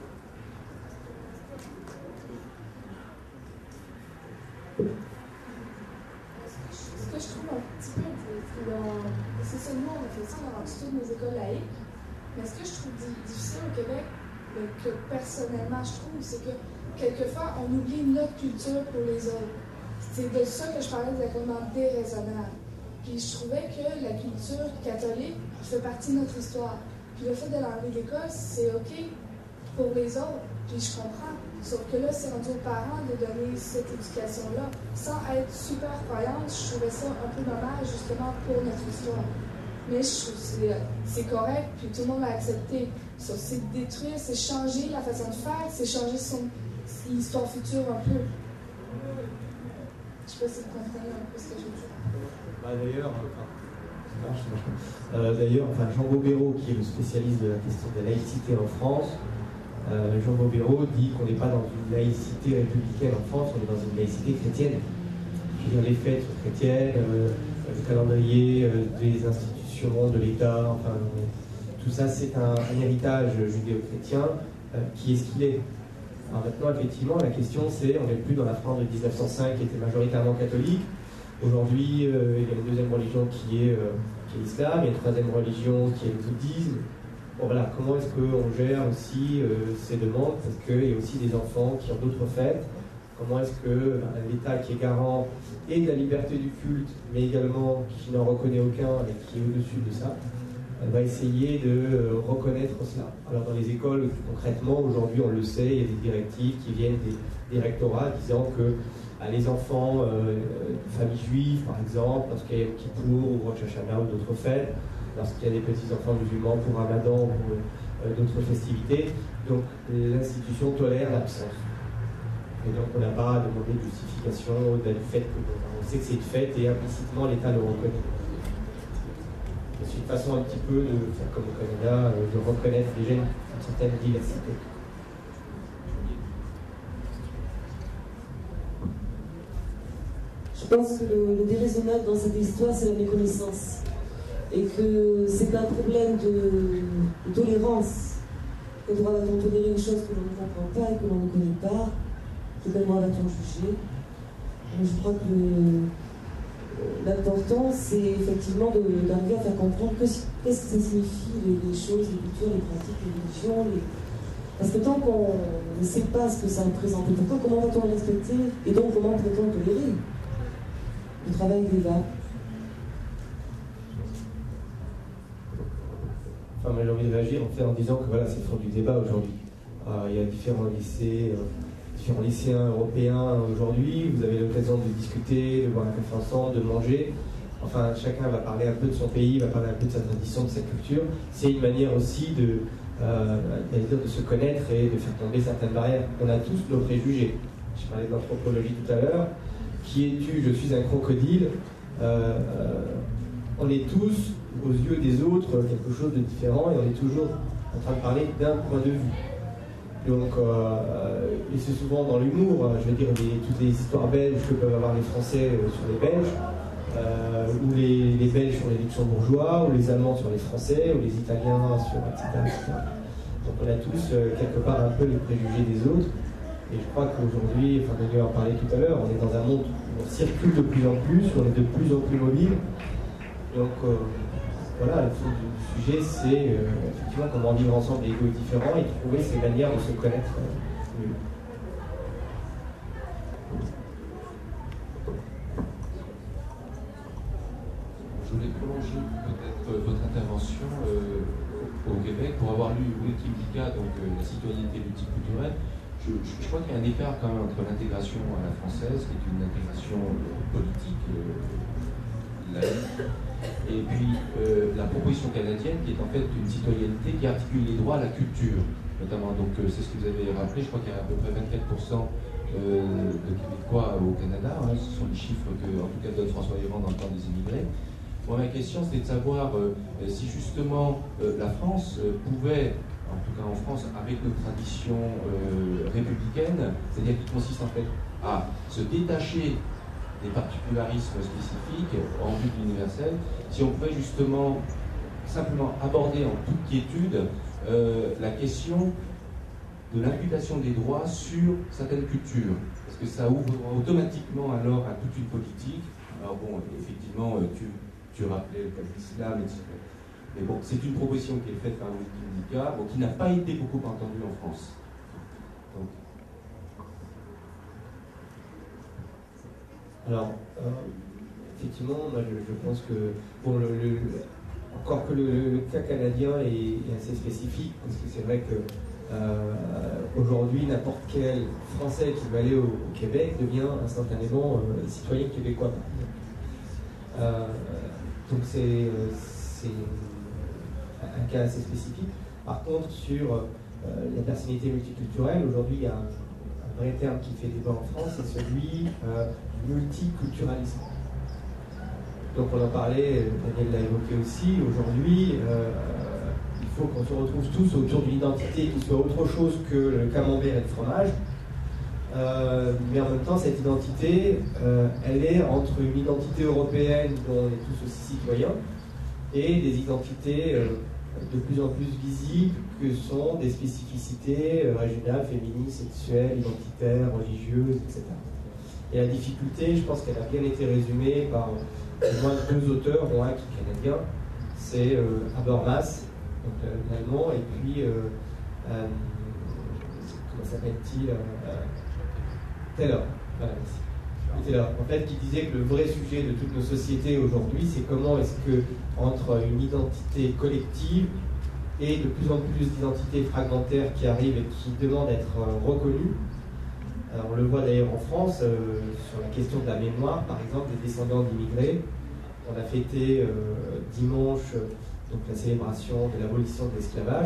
Ce que je trouve un petit peu, dans, c'est seulement on a fait ça dans toutes nos écoles laïques, mais ce que je trouve difficile au Québec, que personnellement je trouve, c'est que quelquefois on oublie notre culture pour les autres. C'est de ça que je parlais des accommodements déraisonnables. Puis je trouvais que la culture catholique fait partie de notre histoire. Puis le fait de l'enlever de l'école, c'est OK pour les autres. Puis je comprends. Sauf que là, c'est rendu aux parents de donner cette éducation-là. Sans être super croyante, je trouvais ça un peu dommage, justement, pour notre histoire. Mais je trouve que c'est correct, puis tout le monde l'a accepté. Sauf que c'est détruire, c'est changer la façon de faire, c'est changer son l'histoire future un peu. Je sais pas si vous comprenez un peu ce que je veux dire. Bah, d'ailleurs, enfin, euh, d'ailleurs, enfin, Jean Bobéro, qui est le spécialiste de la question de la laïcité en France, euh, Jean Bobéro dit qu'on n'est pas dans une laïcité républicaine en France, on est dans une laïcité chrétienne. Je veux dire, les fêtes sont chrétiennes, euh, le calendrier euh, des institutions, de l'État, enfin, euh, tout ça, c'est un, un héritage judéo-chrétien euh, qui est ce qu'il est. Alors maintenant, effectivement, la question c'est, on n'est plus dans la France de mille neuf cent cinq qui était majoritairement catholique. Aujourd'hui, euh, il y a une deuxième religion qui est, euh, qui est l'islam, il y a une troisième religion qui est le bouddhisme. Bon voilà, comment est-ce qu'on gère aussi euh, ces demandes? Parce qu'il y a aussi des enfants qui ont d'autres fêtes. Comment est-ce que ben, l'État qui est garant et de la liberté du culte, mais également qui n'en reconnaît aucun et qui est au-dessus de ça, va essayer de euh, reconnaître cela. Alors dans les écoles, concrètement, aujourd'hui on le sait, il y a des directives qui viennent des, des rectorats disant que bah, les enfants euh, de familles juives, par exemple, lorsqu'il y a Kippour ou Rosh Hashanah ou d'autres fêtes, lorsqu'il y a des petits-enfants musulmans pour Ramadan ou pour euh, d'autres festivités, donc l'institution tolère l'absence. Et donc on n'a pas à demander de justification du fait que bon, on sait que c'est une fête et implicitement l'État le reconnaît. C'est une façon un petit peu de faire comme au Canada, de reconnaître déjà une certaine diversité. Je pense que le, le déraisonnable dans cette histoire, c'est la méconnaissance. Et que c'est pas un problème de, de tolérance. Que droit va-t-on tolérer une chose que l'on ne comprend pas et que l'on ne connaît pas? Que quel droit va-t-on juger? Je crois que le, l'important, c'est effectivement d'arriver à faire comprendre qu'est-ce que ça signifie, les, les choses, les cultures, les pratiques, les religions, les, Parce que tant qu'on ne sait pas ce que ça représente et pourquoi, comment va-t-on le respecter et donc comment peut-on tolérer le travail des gars? Enfin, moi j'ai envie de réagir en, fait, en disant que voilà, c'est le fond du débat aujourd'hui. Euh, il y a différents lycées, euh, différents lycéens européens aujourd'hui. Vous avez l'occasion de discuter, de boire un café ensemble, de manger. Enfin, chacun va parler un peu de son pays, va parler un peu de sa tradition, de sa culture. C'est une manière aussi de, euh, de se connaître et de faire tomber certaines barrières. On a tous nos préjugés. Je parlais de l'anthropologie tout à l'heure. Qui es-tu? Je suis un crocodile. Euh, euh, on est tous, aux yeux des autres, quelque chose de différent et on est toujours en train de parler d'un point de vue. Donc, euh, et c'est souvent dans l'humour, je veux dire, les, toutes les histoires belges que peuvent avoir les Français sur les Belges, euh, ou les, les Belges sur les Luxembourgeois, ou les Allemands sur les Français, ou les Italiens sur et cetera et cetera. Donc on a tous euh, quelque part un peu les préjugés des autres. Et je crois qu'aujourd'hui, enfin Denis en parlait tout à l'heure, on est dans un monde où on circule de plus en plus, on est de plus en plus mobile. Donc euh, voilà, le fond du sujet, c'est euh, effectivement comment vivre ensemble égaux et différents et trouver ces manières de se connaître euh, mieux. Je voulais prolonger peut-être votre intervention euh, au Québec pour avoir lu Wikimedia, donc euh, la citoyenneté multiculturelle. Je, je, je crois qu'il y a un écart quand même entre l'intégration à la française, qui est une intégration euh, politique euh, laïque, et puis euh, la proposition canadienne, qui est en fait une citoyenneté qui articule les droits à la culture, notamment. Donc euh, c'est ce que vous avez rappelé, je crois qu'il y a à peu près vingt-quatre pour cent euh, de Québécois au Canada, hein, ce sont les chiffres que, en tout cas, donne François Héran dans le temps des immigrés. Moi, ma question, c'était de savoir euh, si justement euh, la France euh, pouvait, en tout cas en France, avec nos traditions euh, républicaines, c'est-à-dire qui consiste en fait à se détacher des particularismes spécifiques en vue de l'universel, si on pouvait justement simplement aborder en toute quiétude euh, la question de l'imputation des droits sur certaines cultures, parce que ça ouvre automatiquement alors à toute une politique. Alors bon, effectivement, tu, tu rappelais le cas de l'islam, et cetera. Mais bon, c'est une proposition qui est faite par Wikimedia, bon, qui n'a pas été beaucoup entendue en France. Donc. Alors, euh, effectivement, moi je, je pense que, bon, le, le, encore que le, le cas canadien est, est assez spécifique, parce que c'est vrai que euh, aujourd'hui, n'importe quel Français qui veut aller au, au Québec devient instantanément euh, citoyen québécois. Euh, donc c'est, c'est un cas assez spécifique. Par contre, sur euh, la personnalité multiculturelle, aujourd'hui, il y a un, un vrai terme qui fait débat en France, c'est celui euh, du multiculturalisme. Donc on en parlait, Daniel l'a évoqué aussi, aujourd'hui, euh, il faut qu'on se retrouve tous autour d'une identité qui soit autre chose que le camembert et le fromage. Euh, mais en même temps, cette identité, euh, elle est entre une identité européenne dont on est tous aussi citoyens et des identités euh, de plus en plus visibles que sont des spécificités euh, régionales, féministes, sexuelles, identitaires, religieuses, et cetera. Et la difficulté, je pense qu'elle a bien été résumée par au moins deux auteurs, dont un qui est canadien, c'est euh, Habermas, donc euh, l'allemand, et puis euh, euh, comment s'appelle-t-il euh, Taylor. Voilà, merci. Taylor. En fait, qui disait que le vrai sujet de toutes nos sociétés aujourd'hui, c'est comment est-ce que, entre une identité collective et de plus en plus d'identités fragmentaires qui arrivent et qui demandent d'être euh, reconnues. Alors, on le voit d'ailleurs en France, euh, sur la question de la mémoire, par exemple, des descendants d'immigrés. On a fêté euh, dimanche euh, donc la célébration de l'abolition de l'esclavage.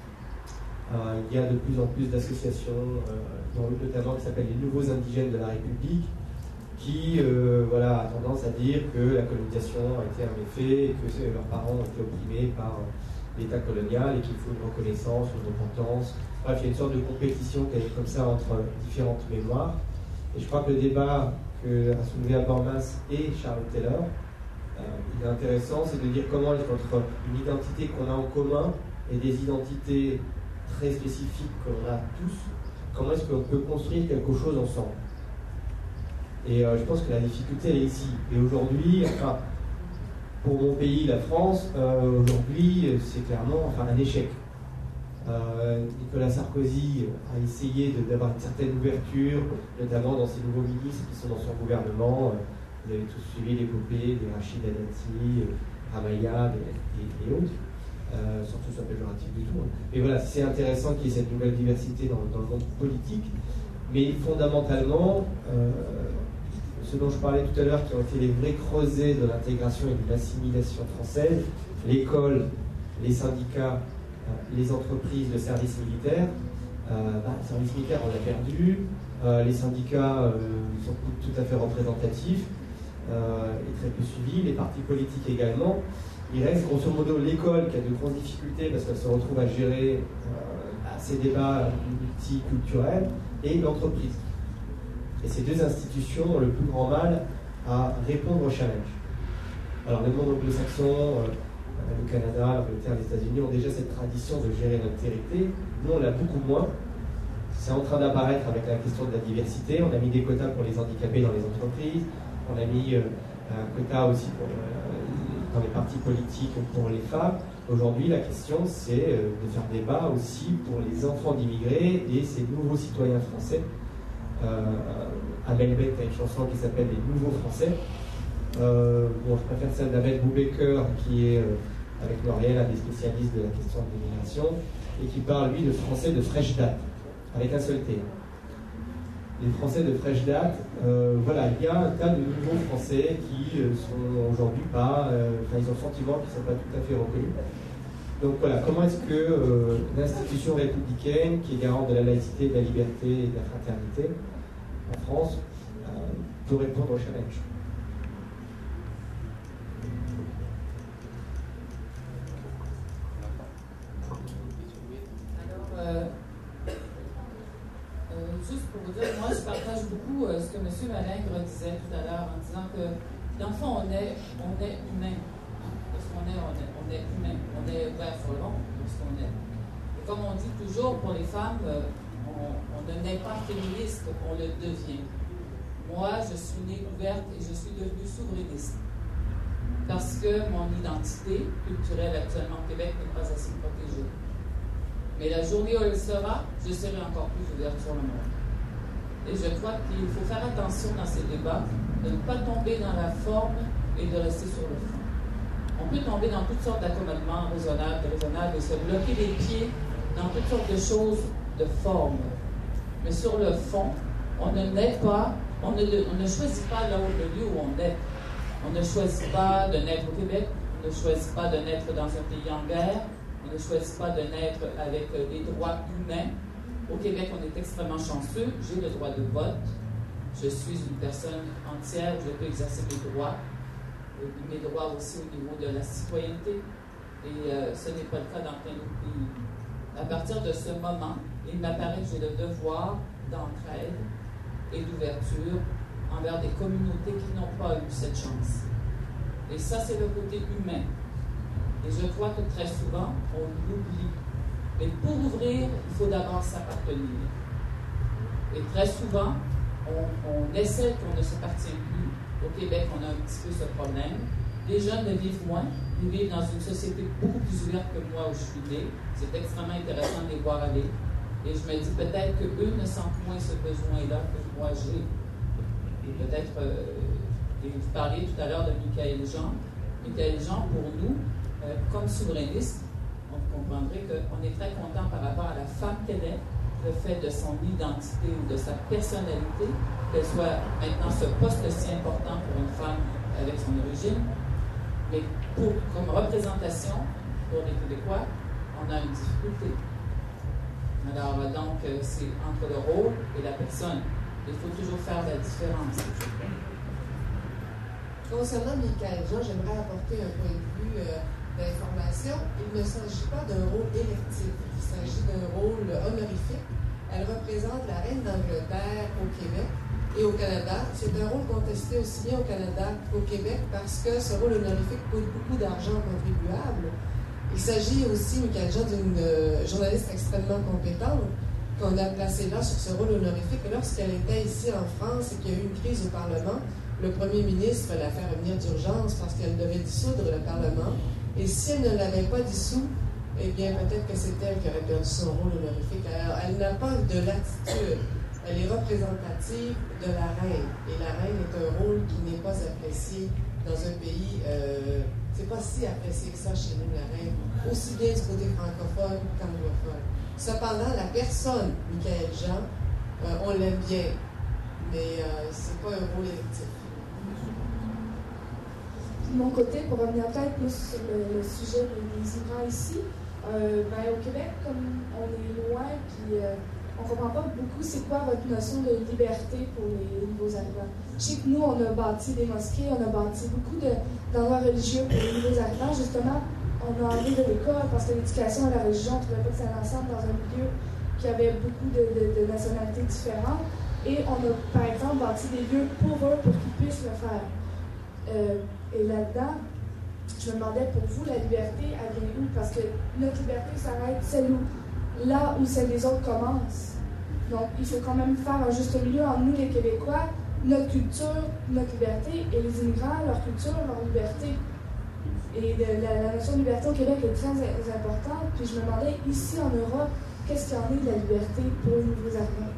Euh, il y a de plus en plus d'associations, euh, dont notamment qui s'appellent les Nouveaux Indigènes de la République, qui euh, voilà, a tendance à dire que la colonisation a été un méfait, et que leurs parents ont été opprimés par euh, l'État colonial et qu'il faut une reconnaissance, une repentance. Bref, il y a une sorte de compétition qui est comme ça entre différentes mémoires. Et je crois que le débat que a soulevé Habermas et Charles Taylor, euh, il est intéressant, c'est de dire comment est-ce qu'entre une identité qu'on a en commun et des identités très spécifiques que l'on a tous, comment est-ce qu'on peut construire quelque chose ensemble. Et euh, je pense que la difficulté elle est ici. Et aujourd'hui, enfin, pour mon pays, la France, euh, aujourd'hui, c'est clairement enfin, un échec. Euh, Nicolas Sarkozy a essayé de, d'avoir une certaine ouverture, notamment dans ses nouveaux ministres qui sont dans son gouvernement. Vous avez tous suivi l'épopée des Rachida Dati, Ramaya et, et, et autres. Euh, surtout ça péjoratif du tout. Hein. Mais voilà, c'est intéressant qu'il y ait cette nouvelle diversité dans, dans le monde politique. Mais fondamentalement, euh, ce dont je parlais tout à l'heure, qui ont été les vrais creusets de l'intégration et de l'assimilation française, l'école, les syndicats, euh, les entreprises, le service militaire, euh, bah, le service militaire on l'a perdu, euh, les syndicats euh, sont tout à fait représentatifs euh, et très peu suivis, les partis politiques également. Il reste grosso modo l'école qui a de grosses difficultés parce qu'elle se retrouve à gérer euh, à ces débats multiculturels, et l'entreprise. Et ces deux institutions ont le plus grand mal à répondre au challenge. Alors le monde anglo-saxon, euh, le Canada, l'Angleterre, les États-Unis ont déjà cette tradition de gérer l'altérité. Nous, on l'a beaucoup moins. C'est en train d'apparaître avec la question de la diversité. On a mis des quotas pour les handicapés dans les entreprises. On a mis euh, un quota aussi pour, euh, dans les partis politiques pour les femmes. Aujourd'hui, la question, c'est euh, de faire débat aussi pour les enfants d'immigrés et ces nouveaux citoyens français. Euh, Amel Bent a une chanson qui s'appelle Les Nouveaux Français. Euh, bon, je préfère celle d'Amel Boubaker, qui est, euh, avec L'Oréal, un des spécialistes de la question de l'immigration, et qui parle, lui, de Français de fraîche date, avec un seul T. Les Français de fraîche date, euh, voilà, il y a un tas de nouveaux Français qui euh, sont aujourd'hui pas, euh, enfin, ils ont le sentiment qu'ils ne sont pas tout à fait reconnus. Donc voilà, comment est-ce que euh, l'institution républicaine, qui est garante de la laïcité, de la liberté et de la fraternité en France, euh, peut répondre au challenge? Alors, euh, euh, juste pour vous dire, moi je partage beaucoup euh, ce que M. Malingre disait tout à l'heure en disant que, dans le fond, on est, on est humain. Parce qu'on est, on est, on est humain, on est ouvert sur le monde, parce qu'on est. Et comme on dit toujours pour les femmes, euh, on, on ne naît pas féministe, on le devient. Moi, je suis née ouverte et je suis devenue souverainiste. Parce que mon identité culturelle actuellement au Québec n'est pas assez protégée. Mais la journée où elle sera, je serai encore plus ouverte sur le monde. Et je crois qu'il faut faire attention dans ces débats, de ne pas tomber dans la forme et de rester sur le fond. On peut tomber dans toutes sortes d'accommodements raisonnables, déraisonnables et se bloquer les pieds dans toutes sortes de choses de forme. Mais sur le fond, on ne naît pas, on ne, on ne choisit pas là où le lieu où on est. On ne choisit pas de naître au Québec, on ne choisit pas de naître dans un pays en guerre, on ne choisit pas de naître avec des droits humains. Au Québec, on est extrêmement chanceux. J'ai le droit de vote. Je suis une personne entière, je peux exercer mes droits. Mes droits aussi au niveau de la citoyenneté. Et euh, ce n'est pas le cas dans plein d'autres pays. À partir de ce moment, il m'apparaît que j'ai le devoir d'entraide et d'ouverture envers des communautés qui n'ont pas eu cette chance. Et ça, c'est le côté humain. Et je crois que très souvent, on l'oublie. Mais pour ouvrir, il faut d'abord s'appartenir. Et très souvent, on, on essaie qu'on ne s'appartient plus. Au Québec, on a un petit peu ce problème. Les jeunes vivent moins. Ils vivent dans une société beaucoup plus ouverte que moi où je suis née. C'est extrêmement intéressant de les voir aller. Et je me dis peut-être qu'eux ne sentent moins ce besoin-là que moi j'ai. Et peut-être, euh, et vous parliez tout à l'heure de Michaël Jean. Michaël Jean, pour nous, euh, comme souverainiste, on comprendrait qu'on est très content par rapport à la femme qu'elle est, le fait de son identité ou de sa personnalité, qu'elle soit maintenant ce poste si important pour une femme avec son origine. Mais pour, comme représentation pour les Québécois, on a une difficulté. Alors donc, c'est entre le rôle et la personne. Il faut toujours faire la différence. Concernant Michaël Jean, j'aimerais apporter un point de vue euh, d'information. Il ne s'agit pas d'un rôle électif, il s'agit d'un rôle honorifique. Elle représente la reine d'Angleterre au Québec et au Canada. C'est un rôle contesté aussi bien au Canada qu'au Québec parce que ce rôle honorifique coûte beaucoup d'argent aux contribuables. Il s'agit aussi, Michaël Jean, d'une euh, journaliste extrêmement compétente qu'on a placée là sur ce rôle honorifique. Lorsqu'elle était ici en France et qu'il y a eu une crise au Parlement, le premier ministre l'a fait revenir d'urgence parce qu'elle devait dissoudre le Parlement. Et si elle ne l'avait pas dissous, eh bien, peut-être que c'est elle qui aurait perdu son rôle honorifique. Alors, elle n'a pas de latitude. Elle est représentative de la reine. Et la reine est un rôle qui n'est pas apprécié dans un pays. Euh, c'est pas si apprécié que ça chez nous, la reine, aussi bien du côté francophone qu'anglophone. Cependant, la personne, Michaël Jean, euh, on l'aime bien, mais euh, c'est pas un rôle électif. De mon côté, pour revenir peut-être plus sur le, le sujet des immigrants ici, euh, ben, au Québec, comme on est loin, puis euh, on ne comprend pas beaucoup c'est quoi votre notion de liberté pour les nouveaux arrivants. Je sais que nous, on a bâti des mosquées, on a bâti beaucoup d'endroits religieux pour les nouveaux arrivants. Justement, on a enlevé de l'école parce que l'éducation et la religion, on ne trouvait pas que ça allait ensemble dans un milieu qui avait beaucoup de, de, de nationalités différentes. Et on a, par exemple, bâti des lieux pour eux pour qu'ils puissent le faire. Euh, et là-dedans, je me demandais pour vous, la liberté, elle vient où? Parce que notre liberté s'arrête celle où, là où celle des autres commence. Donc, il faut quand même faire un juste milieu entre nous, les Québécois, notre culture, notre liberté, et les immigrants, leur culture, leur liberté. Et de, la, la notion de liberté au Québec est très importante. Puis je me demandais, ici en Europe, qu'est-ce qu'il y en est de la liberté pour les nouveaux arrivants?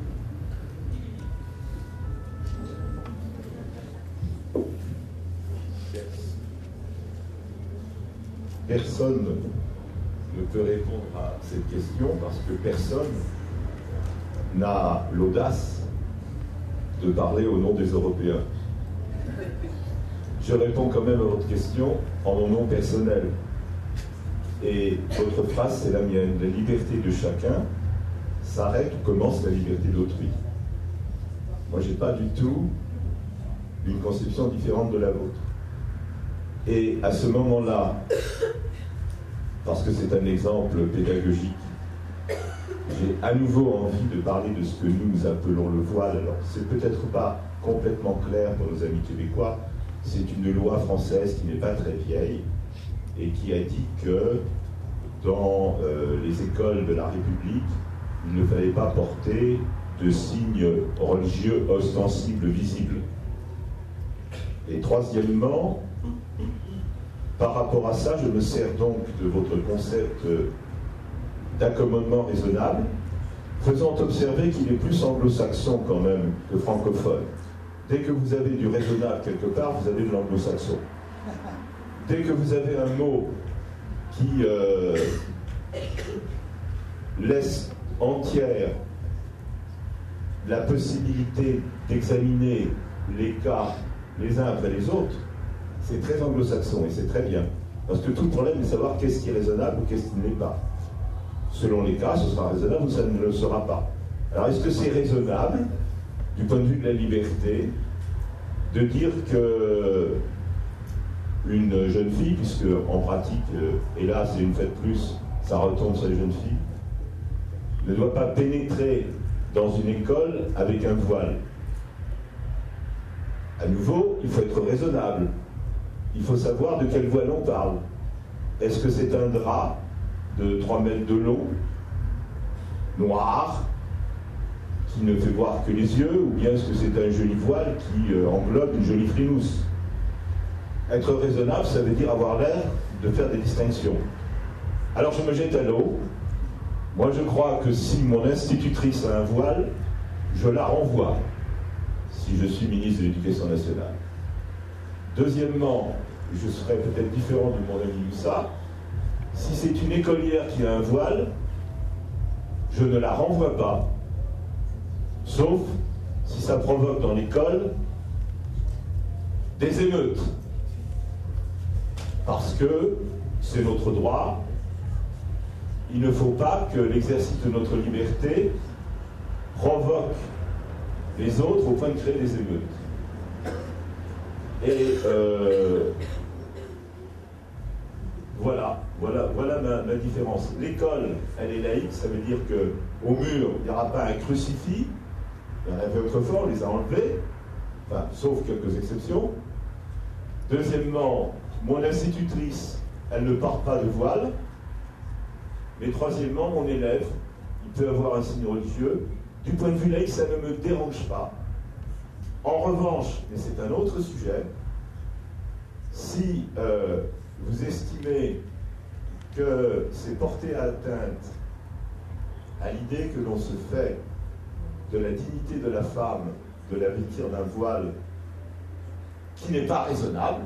Personne ne peut répondre à cette question parce que personne n'a l'audace de parler au nom des Européens. Je réponds quand même à votre question en mon nom personnel. Et votre phrase, c'est la mienne. La liberté de chacun s'arrête où commence la liberté d'autrui. Moi, je n'ai pas du tout une conception différente de la vôtre. Et à ce moment-là, parce que c'est un exemple pédagogique, j'ai à nouveau envie de parler de ce que nous appelons le voile. Alors, c'est peut-être pas complètement clair pour nos amis québécois. C'est une loi française qui n'est pas très vieille et qui a dit que dans euh, les écoles de la République, il ne fallait pas porter de signes religieux ostensibles visibles. Et troisièmement, par rapport à ça, je me sers donc de votre concept d'accommodement raisonnable, faisant observer qu'il est plus anglo-saxon quand même que francophone. Dès que vous avez du raisonnable quelque part, vous avez de l'anglo-saxon. Dès que vous avez un mot qui euh, laisse entière la possibilité d'examiner les cas les uns après les autres, c'est très anglo-saxon et c'est très bien. Parce que tout le problème est de savoir qu'est-ce qui est raisonnable ou qu'est-ce qui ne l'est pas. Selon les cas, ce sera raisonnable ou ça ne le sera pas. Alors est-ce que c'est raisonnable, du point de vue de la liberté, de dire que une jeune fille, puisque en pratique, et là c'est une fois de plus, ça retombe sur les jeunes filles, ne doit pas pénétrer dans une école avec un voile? À nouveau, il faut être raisonnable. Il faut savoir de quel voile on parle. Est-ce que c'est un drap de trois mètres de long, noir, qui ne fait voir que les yeux, ou bien est-ce que c'est un joli voile qui euh, englobe une jolie frimousse? Être raisonnable, ça veut dire avoir l'air de faire des distinctions. Alors je me jette à l'eau. Moi je crois que si mon institutrice a un voile, je la renvoie, si je suis ministre de l'Éducation nationale. Deuxièmement, je serais peut-être différent de mon ami Moussa, si c'est une écolière qui a un voile, je ne la renvoie pas. Sauf si ça provoque dans l'école des émeutes. Parce que c'est notre droit. Il ne faut pas que l'exercice de notre liberté provoque les autres au point de créer des émeutes. Et euh, voilà, voilà, voilà ma, ma différence. L'école, elle est laïque, ça veut dire qu'au mur, il n'y aura pas un crucifix. Il y en avait autrefois, on les a enlevés, enfin, sauf quelques exceptions. Deuxièmement, mon institutrice, elle ne porte pas de voile. Mais troisièmement, mon élève, il peut avoir un signe religieux. Du point de vue laïque, ça ne me dérange pas. En revanche, mais c'est un autre sujet, si euh, vous estimez que c'est porter atteinte à l'idée que l'on se fait de la dignité de la femme de la revêtir d'un voile qui n'est pas raisonnable.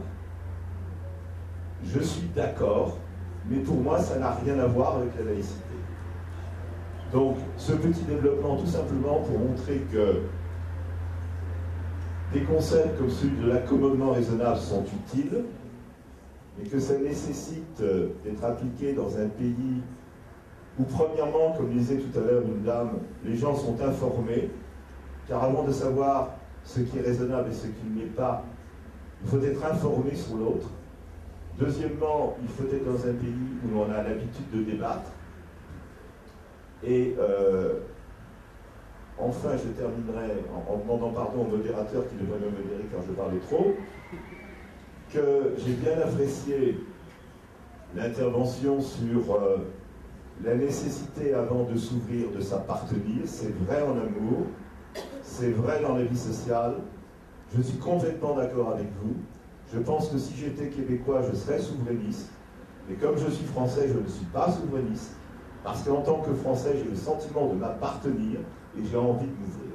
Je suis d'accord, mais pour moi, ça n'a rien à voir avec la laïcité. Donc, ce petit développement, tout simplement pour montrer que des concepts comme celui de l'accommodement raisonnable sont utiles, mais que ça nécessite d'être appliqué dans un pays où, premièrement, comme disait tout à l'heure une dame, les gens sont informés, car avant de savoir ce qui est raisonnable et ce qui ne l'est pas, il faut être informé sur l'autre. Deuxièmement, il faut être dans un pays où on a l'habitude de débattre. Et euh, enfin, je terminerai en, en demandant pardon au modérateur qui devrait me modérer car je parlais trop, que j'ai bien apprécié l'intervention sur euh, la nécessité avant de s'ouvrir, de s'appartenir. C'est vrai en amour, c'est vrai dans la vie sociale. Je suis complètement d'accord avec vous. Je pense que si j'étais québécois, je serais souverainiste. Mais comme je suis français, je ne suis pas souverainiste. Parce qu'en tant que français, j'ai le sentiment de m'appartenir et j'ai envie de m'ouvrir.